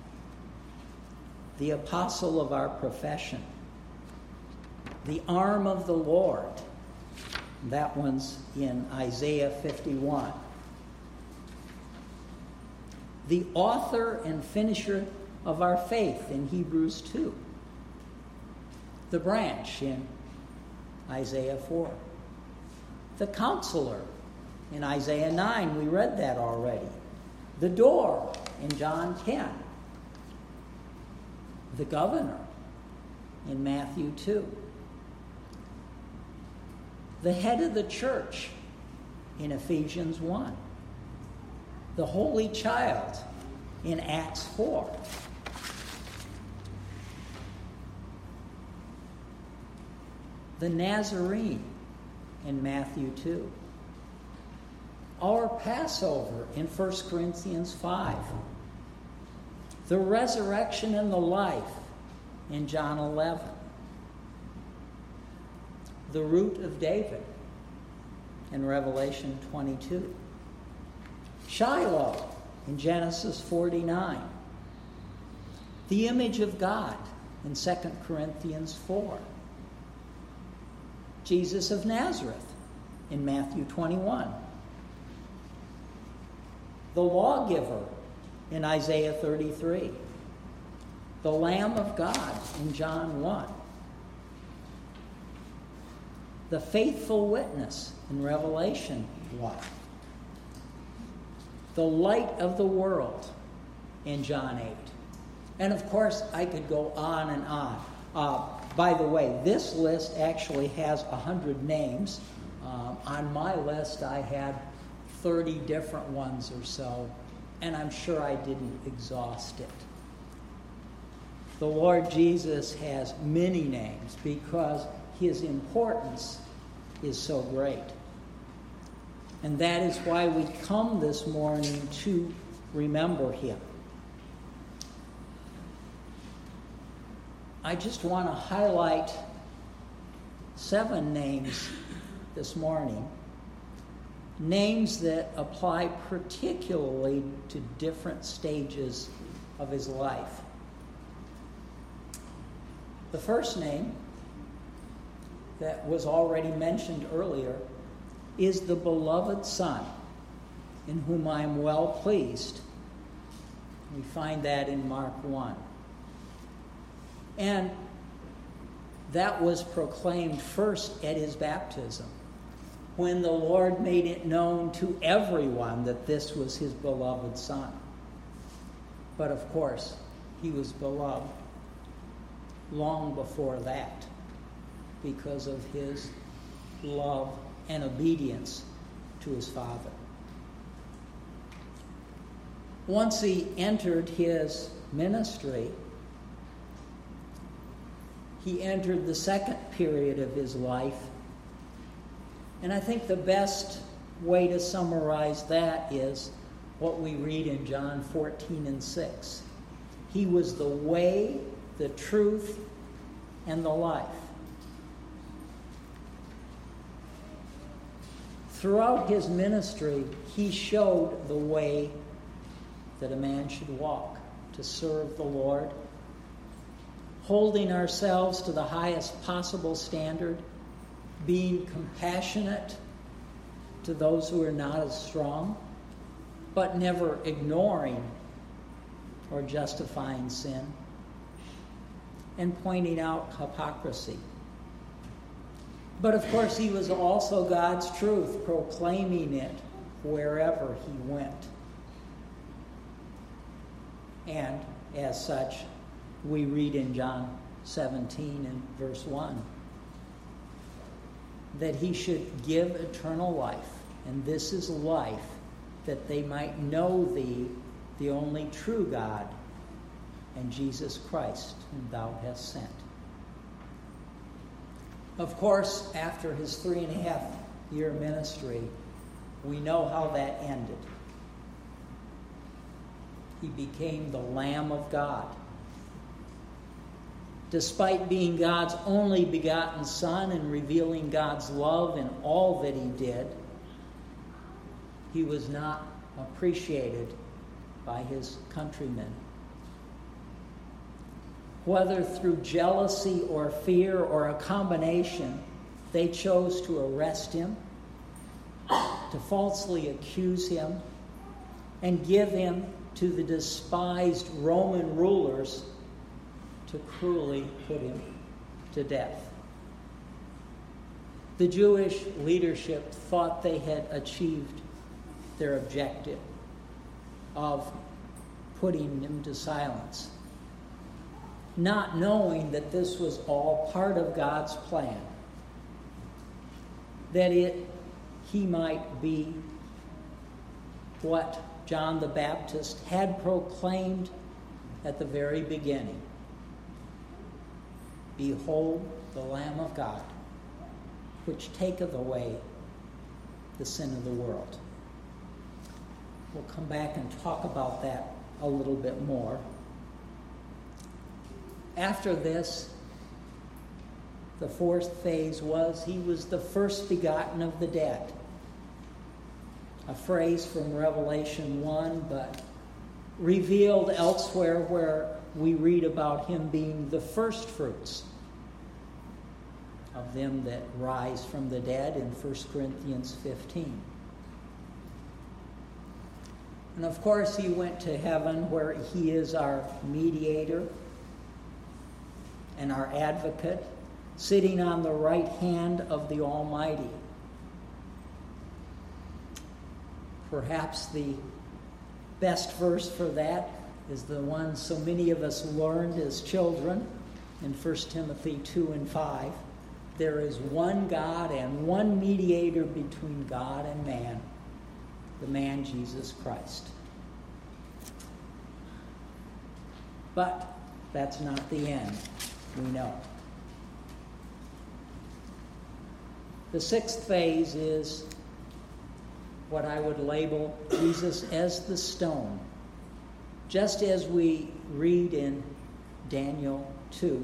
the apostle of our profession. The arm of the Lord. That one's in Isaiah fifty-one. The author and finisher of our faith in Hebrews two. The branch in Isaiah four. The counselor in Isaiah nine. We read that already. The door in John ten. The governor in Matthew two. The head of the church in Ephesians one. The holy child in Acts four. The Nazarene in Matthew two. Our Passover in First Corinthians five. The resurrection and the life in John eleven. The root of David in Revelation twenty-two. Shiloh in Genesis forty-nine. The image of God in Second Corinthians four. Jesus of Nazareth in Matthew twenty-one. The lawgiver in Isaiah thirty-three. The Lamb of God in John one. The faithful witness in Revelation one. The light of the world in John eight. And of course, I could go on and on. Uh, by the way, this list actually has one hundred names. Um, on my list, I had thirty different ones or so, and I'm sure I didn't exhaust it. The Lord Jesus has many names because his importance is so great. And that is why we come this morning to remember him. I just want to highlight seven names this morning. Names that apply particularly to different stages of his life. The first name that was already mentioned earlier is the beloved Son, in whom I am well pleased. We find that in Mark one. And that was proclaimed first at his baptism, when the Lord made it known to everyone that this was his beloved Son. But of course, he was beloved long before that because of his love and obedience to his Father. Once he entered his ministry, he entered the second period of his life. And I think the best way to summarize that is what we read in John fourteen and six. He was the way, the truth, and the life. Throughout his ministry, he showed the way that a man should walk to serve the Lord, holding ourselves to the highest possible standard, being compassionate to those who are not as strong, but never ignoring or justifying sin, and pointing out hypocrisy. But of course, he was also God's truth, proclaiming it wherever he went. And as such, we read in John seventeen and verse one that he should give eternal life, and this is life, that they might know thee, the only true God, and Jesus Christ, whom thou hast sent. Of course, after his three and a half year ministry, we know how that ended. He became the Lamb of God. Despite being God's only begotten Son and revealing God's love in all that he did, he was not appreciated by his countrymen. Whether through jealousy or fear or a combination, they chose to arrest him, to falsely accuse him, and give him to the despised Roman rulers to cruelly put him to death. The Jewish leadership thought they had achieved their objective of putting him to silence, not knowing that this was all part of God's plan, that it he might be what John the Baptist had proclaimed at the very beginning. Behold the Lamb of God, which taketh away the sin of the world. We'll come back and talk about that a little bit more. After this, the fourth phase was he was the first begotten of the dead. A phrase from Revelation one, but revealed elsewhere where we read about him being the first fruits of them that rise from the dead in First Corinthians fifteen. And of course, he went to heaven where he is our mediator and our advocate, sitting on the right hand of the Almighty. Perhaps the best verse for that is the one so many of us learned as children in First Timothy two and five. There is one God and one mediator between God and man, the man Jesus Christ. But that's not the end, we know. The sixth phase is what I would label Jesus as the stone. Just as we read in Daniel two,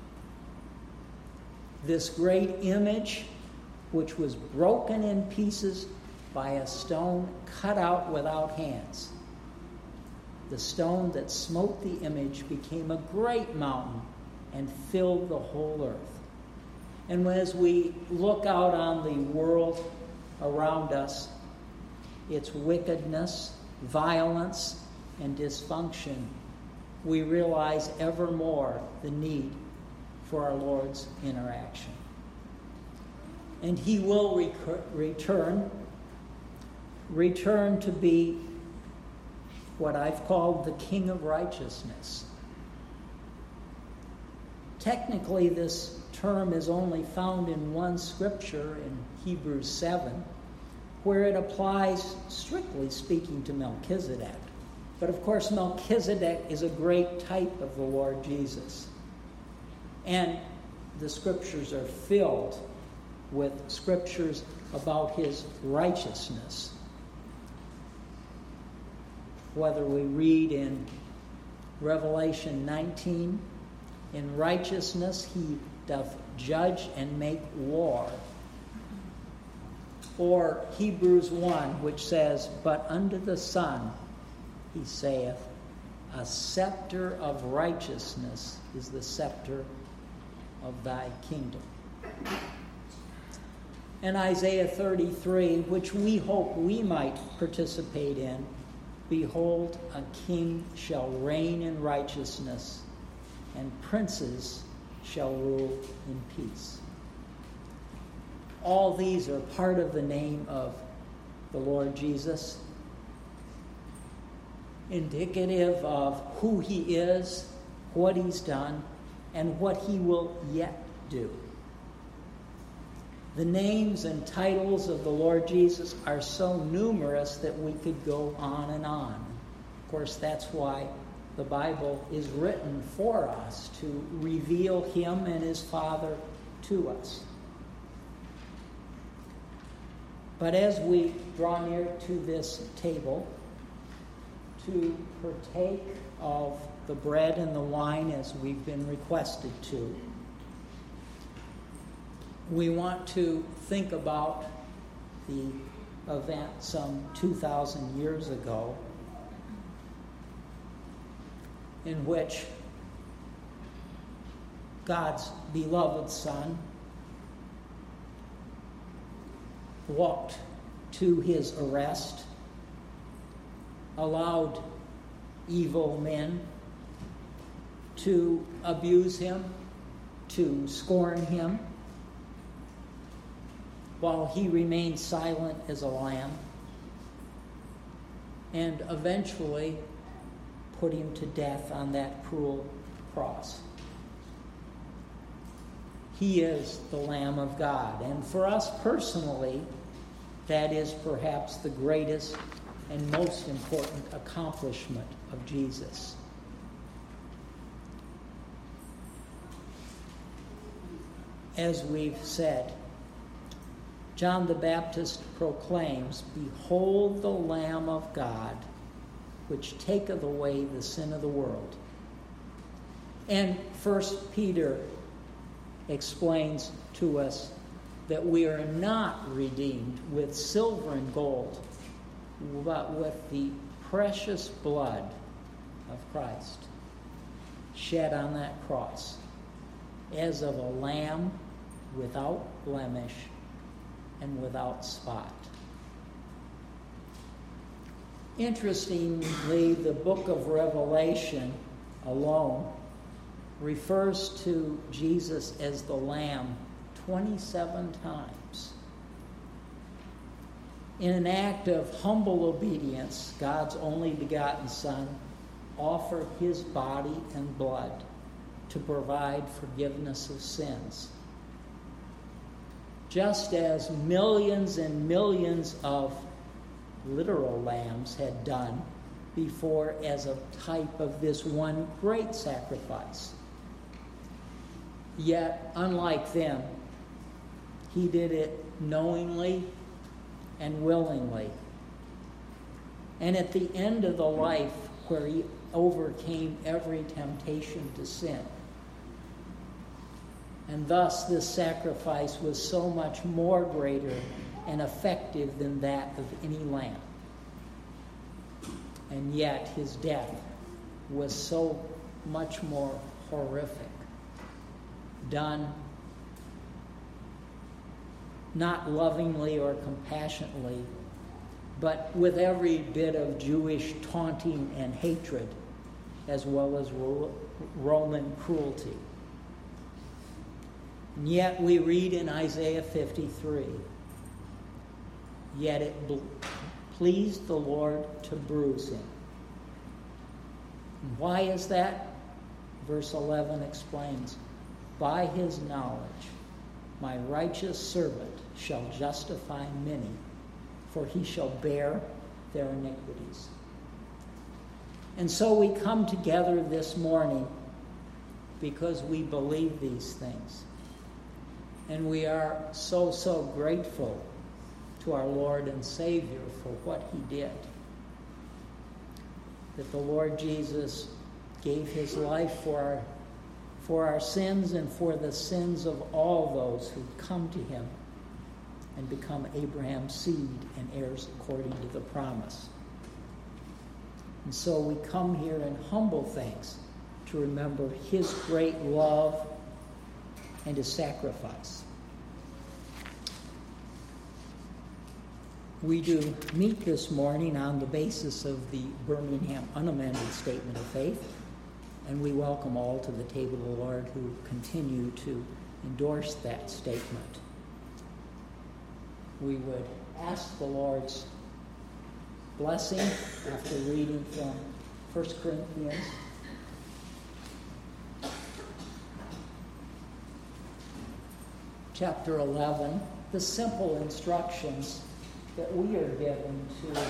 this great image which was broken in pieces by a stone cut out without hands. The stone that smote the image became a great mountain and filled the whole earth. And as we look out on the world around us, its wickedness, violence, and dysfunction, we realize ever more the need for our Lord's interaction. And he will recur- return, return to be what I've called the King of Righteousness, Technically, this term is only found in one scripture, in Hebrews seven, where it applies, strictly speaking, to Melchizedek. But of course, Melchizedek is a great type of the Lord Jesus. And the scriptures are filled with scriptures about his righteousness. Whether we read in Revelation nineteen, in righteousness he doth judge and make war. Or Hebrews one, which says, but unto the Son, he saith, a scepter of righteousness is the scepter of thy kingdom. And Isaiah thirty-three, which we hope we might participate in, behold, a king shall reign in righteousness, and princes shall rule in peace. All these are part of the name of the Lord Jesus, indicative of who he is, what he's done, and what he will yet do. The names and titles of the Lord Jesus are so numerous that we could go on and on. Of course, that's why the Bible is written for us, to reveal him and his Father to us. But as we draw near to this table to partake of the bread and the wine as we've been requested to, we want to think about the event some two thousand years ago in which God's beloved Son walked to his arrest, allowed evil men to abuse him, to scorn him, while he remained silent as a lamb, and eventually put him to death on that cruel cross. He is the Lamb of God. And for us personally, that is perhaps the greatest and most important accomplishment of Jesus. As we've said, John the Baptist proclaims, behold the Lamb of God, which taketh away the sin of the world. And First Peter explains to us that we are not redeemed with silver and gold, but with the precious blood of Christ shed on that cross, as of a lamb without blemish and without spot. Interestingly, the book of Revelation alone refers to Jesus as the Lamb twenty-seven times. In an act of humble obedience, God's only begotten Son offered his body and blood to provide forgiveness of sins. Just as millions and millions of literal lambs had done before as a type of this one great sacrifice. Yet, unlike them, he did it knowingly and willingly. And at the end of the life, where he overcame every temptation to sin. And thus this sacrifice was so much more greater and effective than that of any lamb. And yet his death was so much more horrific. Done not lovingly or compassionately, but with every bit of Jewish taunting and hatred, as well as Roman cruelty. And yet we read in Isaiah fifty-three, yet it pleased the Lord to bruise him. And why is that? Verse eleven explains, by his knowledge, my righteous servant shall justify many, for he shall bear their iniquities. And so we come together this morning because we believe these things. And we are so, so grateful to our Lord and Savior for what he did. That the Lord Jesus gave his life for our, for our sins and for the sins of all those who come to him and become Abraham's seed and heirs according to the promise. And so we come here in humble thanks to remember his great love and his sacrifice. We do meet this morning on the basis of the Birmingham Unamended Statement of Faith, and we welcome all to the table of the Lord who continue to endorse that statement. We would ask the Lord's blessing after reading from First Corinthians chapter eleven, the simple instructions that we are given to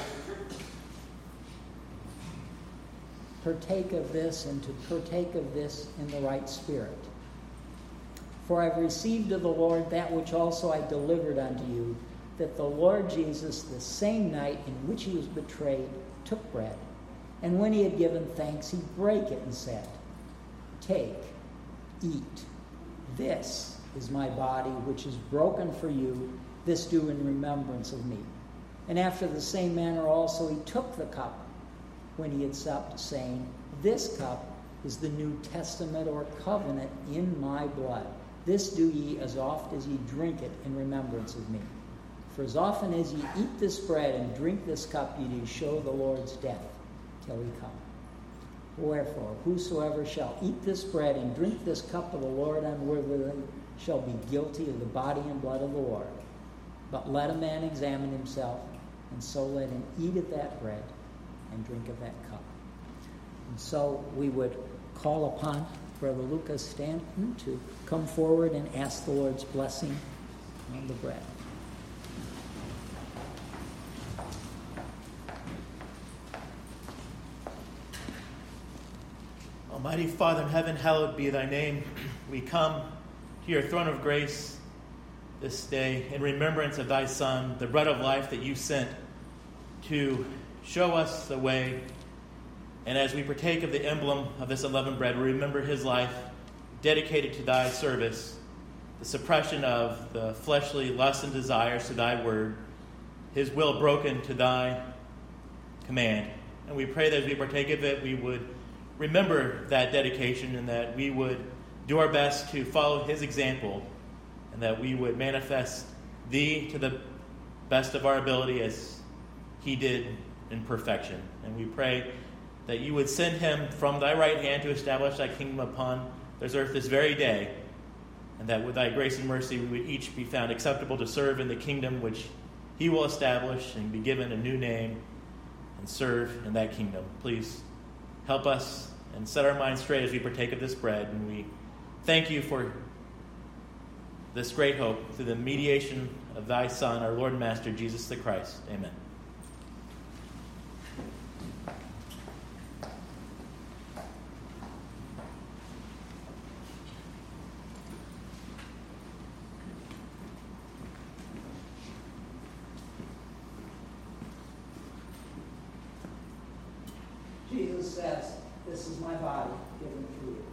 partake of this and to partake of this in the right spirit. For I've received of the Lord that which also I delivered unto you, that the Lord Jesus, the same night in which he was betrayed, took bread. And when he had given thanks, he brake it and said, Take, eat. This is my body, which is broken for you. This do in remembrance of me. And after the same manner also he took the cup when he had supped, saying, This cup is the New Testament or covenant in my blood. This do ye as oft as ye drink it in remembrance of me. For as often as ye eat this bread and drink this cup, ye do show the Lord's death till he come. Wherefore, whosoever shall eat this bread and drink this cup of the Lord unworthily shall be guilty of the body and blood of the Lord. But let a man examine himself, and so let him eat of that bread and drink of that cup. And so we would call upon Brother Lucas Stanton to come forward and ask the Lord's blessing on the bread. Almighty Father in heaven, hallowed be thy name. We come to your throne of grace this day in remembrance of thy Son, the bread of life that you sent to show us the way. And as we partake of the emblem of this unleavened bread, we remember his life dedicated to thy service, the suppression of the fleshly lusts and desires to thy word, his will broken to thy command. And we pray that as we partake of it, we would remember that dedication and that we would do our best to follow his example and that we would manifest thee to the best of our ability as he did in perfection. And we pray that you would send him from thy right hand to establish thy kingdom upon this earth this very day, and that with thy grace and mercy we would each be found acceptable to serve in the kingdom which he will establish and be given a new name and serve in that kingdom. Please help us and set our minds straight as we partake of this bread, and we thank you for this great hope through the mediation of thy Son, our Lord and Master, Jesus the Christ. Amen. Jesus says, This is my body given for you.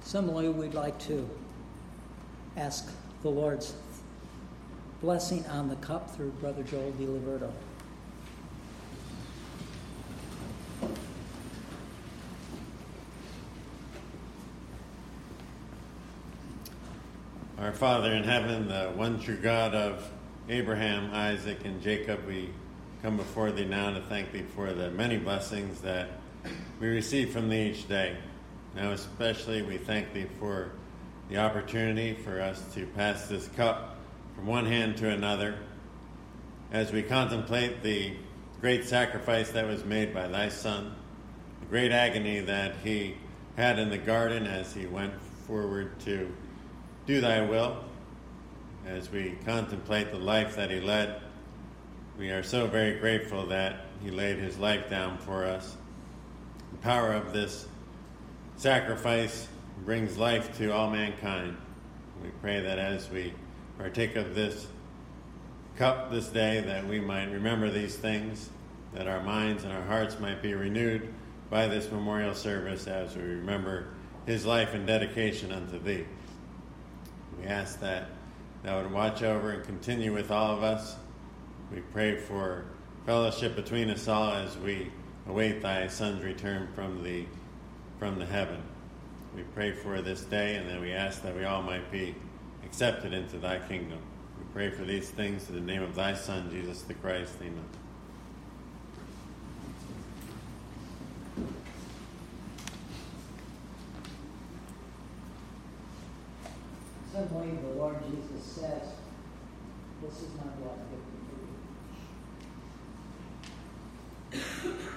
Similarly, we'd like to ask the Lord's blessing on the cup through Brother Joel DiLiberto. Our Father in heaven, the one true God of Abraham, Isaac, and Jacob, we come before thee now to thank thee for the many blessings that we receive from thee each day. Now especially we thank thee for the opportunity for us to pass this cup from one hand to another as we contemplate the great sacrifice that was made by thy Son, the great agony that he had in the garden as he went forward to do thy will. As we contemplate the life that he led, we are so very grateful that he laid his life down for us. The power of this sacrifice brings life to all mankind. We pray that as we partake of this cup this day, that we might remember these things, that our minds and our hearts might be renewed by this memorial service as we remember his life and dedication unto thee. We ask that thou would watch over and continue with all of us. We pray for fellowship between us all as we await thy Son's return from the from the heaven. We pray for this day, and then we ask that we all might be accepted into thy kingdom. We pray for these things in the name of thy Son, Jesus the Christ. Amen. Suddenly the Lord Jesus says, "This is my blood given for you."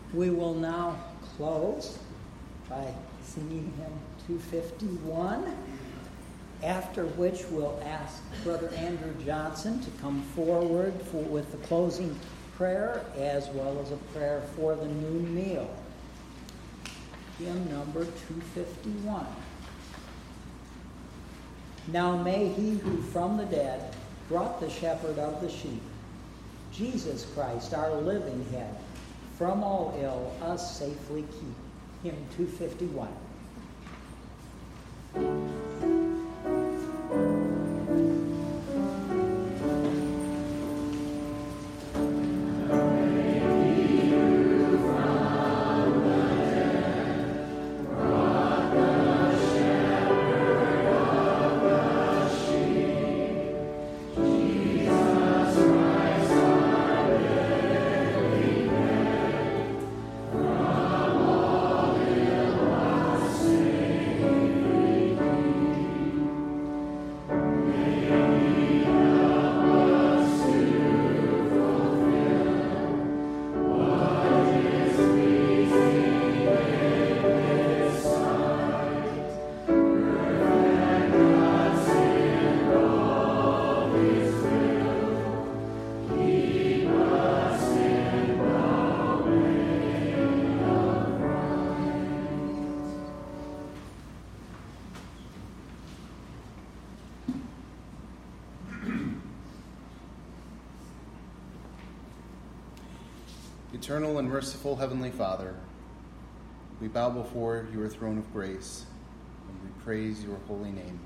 We will now close by singing hymn two fifty-one, after which we'll ask Brother Andrew Johnson to come forward for, with the closing prayer as well as a prayer for the noon meal. Hymn number two fifty-one. Now may he who from the dead brought the shepherd of the sheep, Jesus Christ, our living head, from all ill us safely keep. Hymn two fifty-one. Eternal and merciful Heavenly Father, we bow before your throne of grace and we praise your holy name.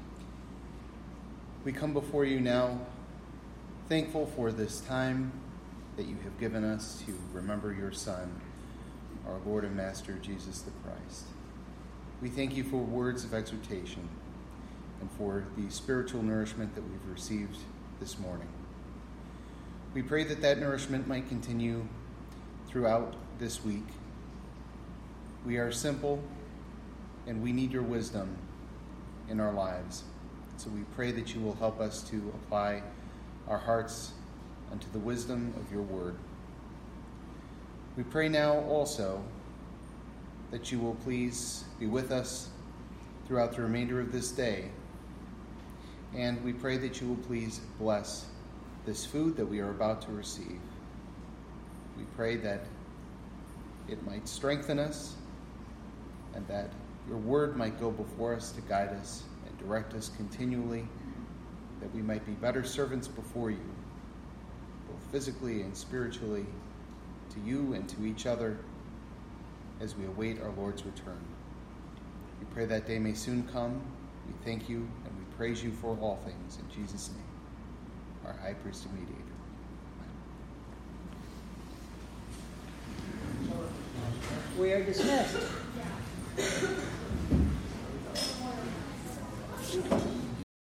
We come before you now thankful for this time that you have given us to remember your Son, our Lord and Master, Jesus the Christ. We thank you for words of exhortation and for the spiritual nourishment that we've received this morning. We pray that that nourishment might continue throughout this week. We are simple and we need your wisdom in our lives. So we pray that you will help us to apply our hearts unto the wisdom of your word. We pray now also that you will please be with us throughout the remainder of this day. And we pray that you will please bless this food that we are about to receive. We pray that it might strengthen us and that your word might go before us to guide us and direct us continually, that we might be better servants before you, both physically and spiritually, to you and to each other as we await our Lord's return. We pray that day may soon come. We thank you and we praise you for all things. In Jesus' name, our high priest and mediator. We are dismissed.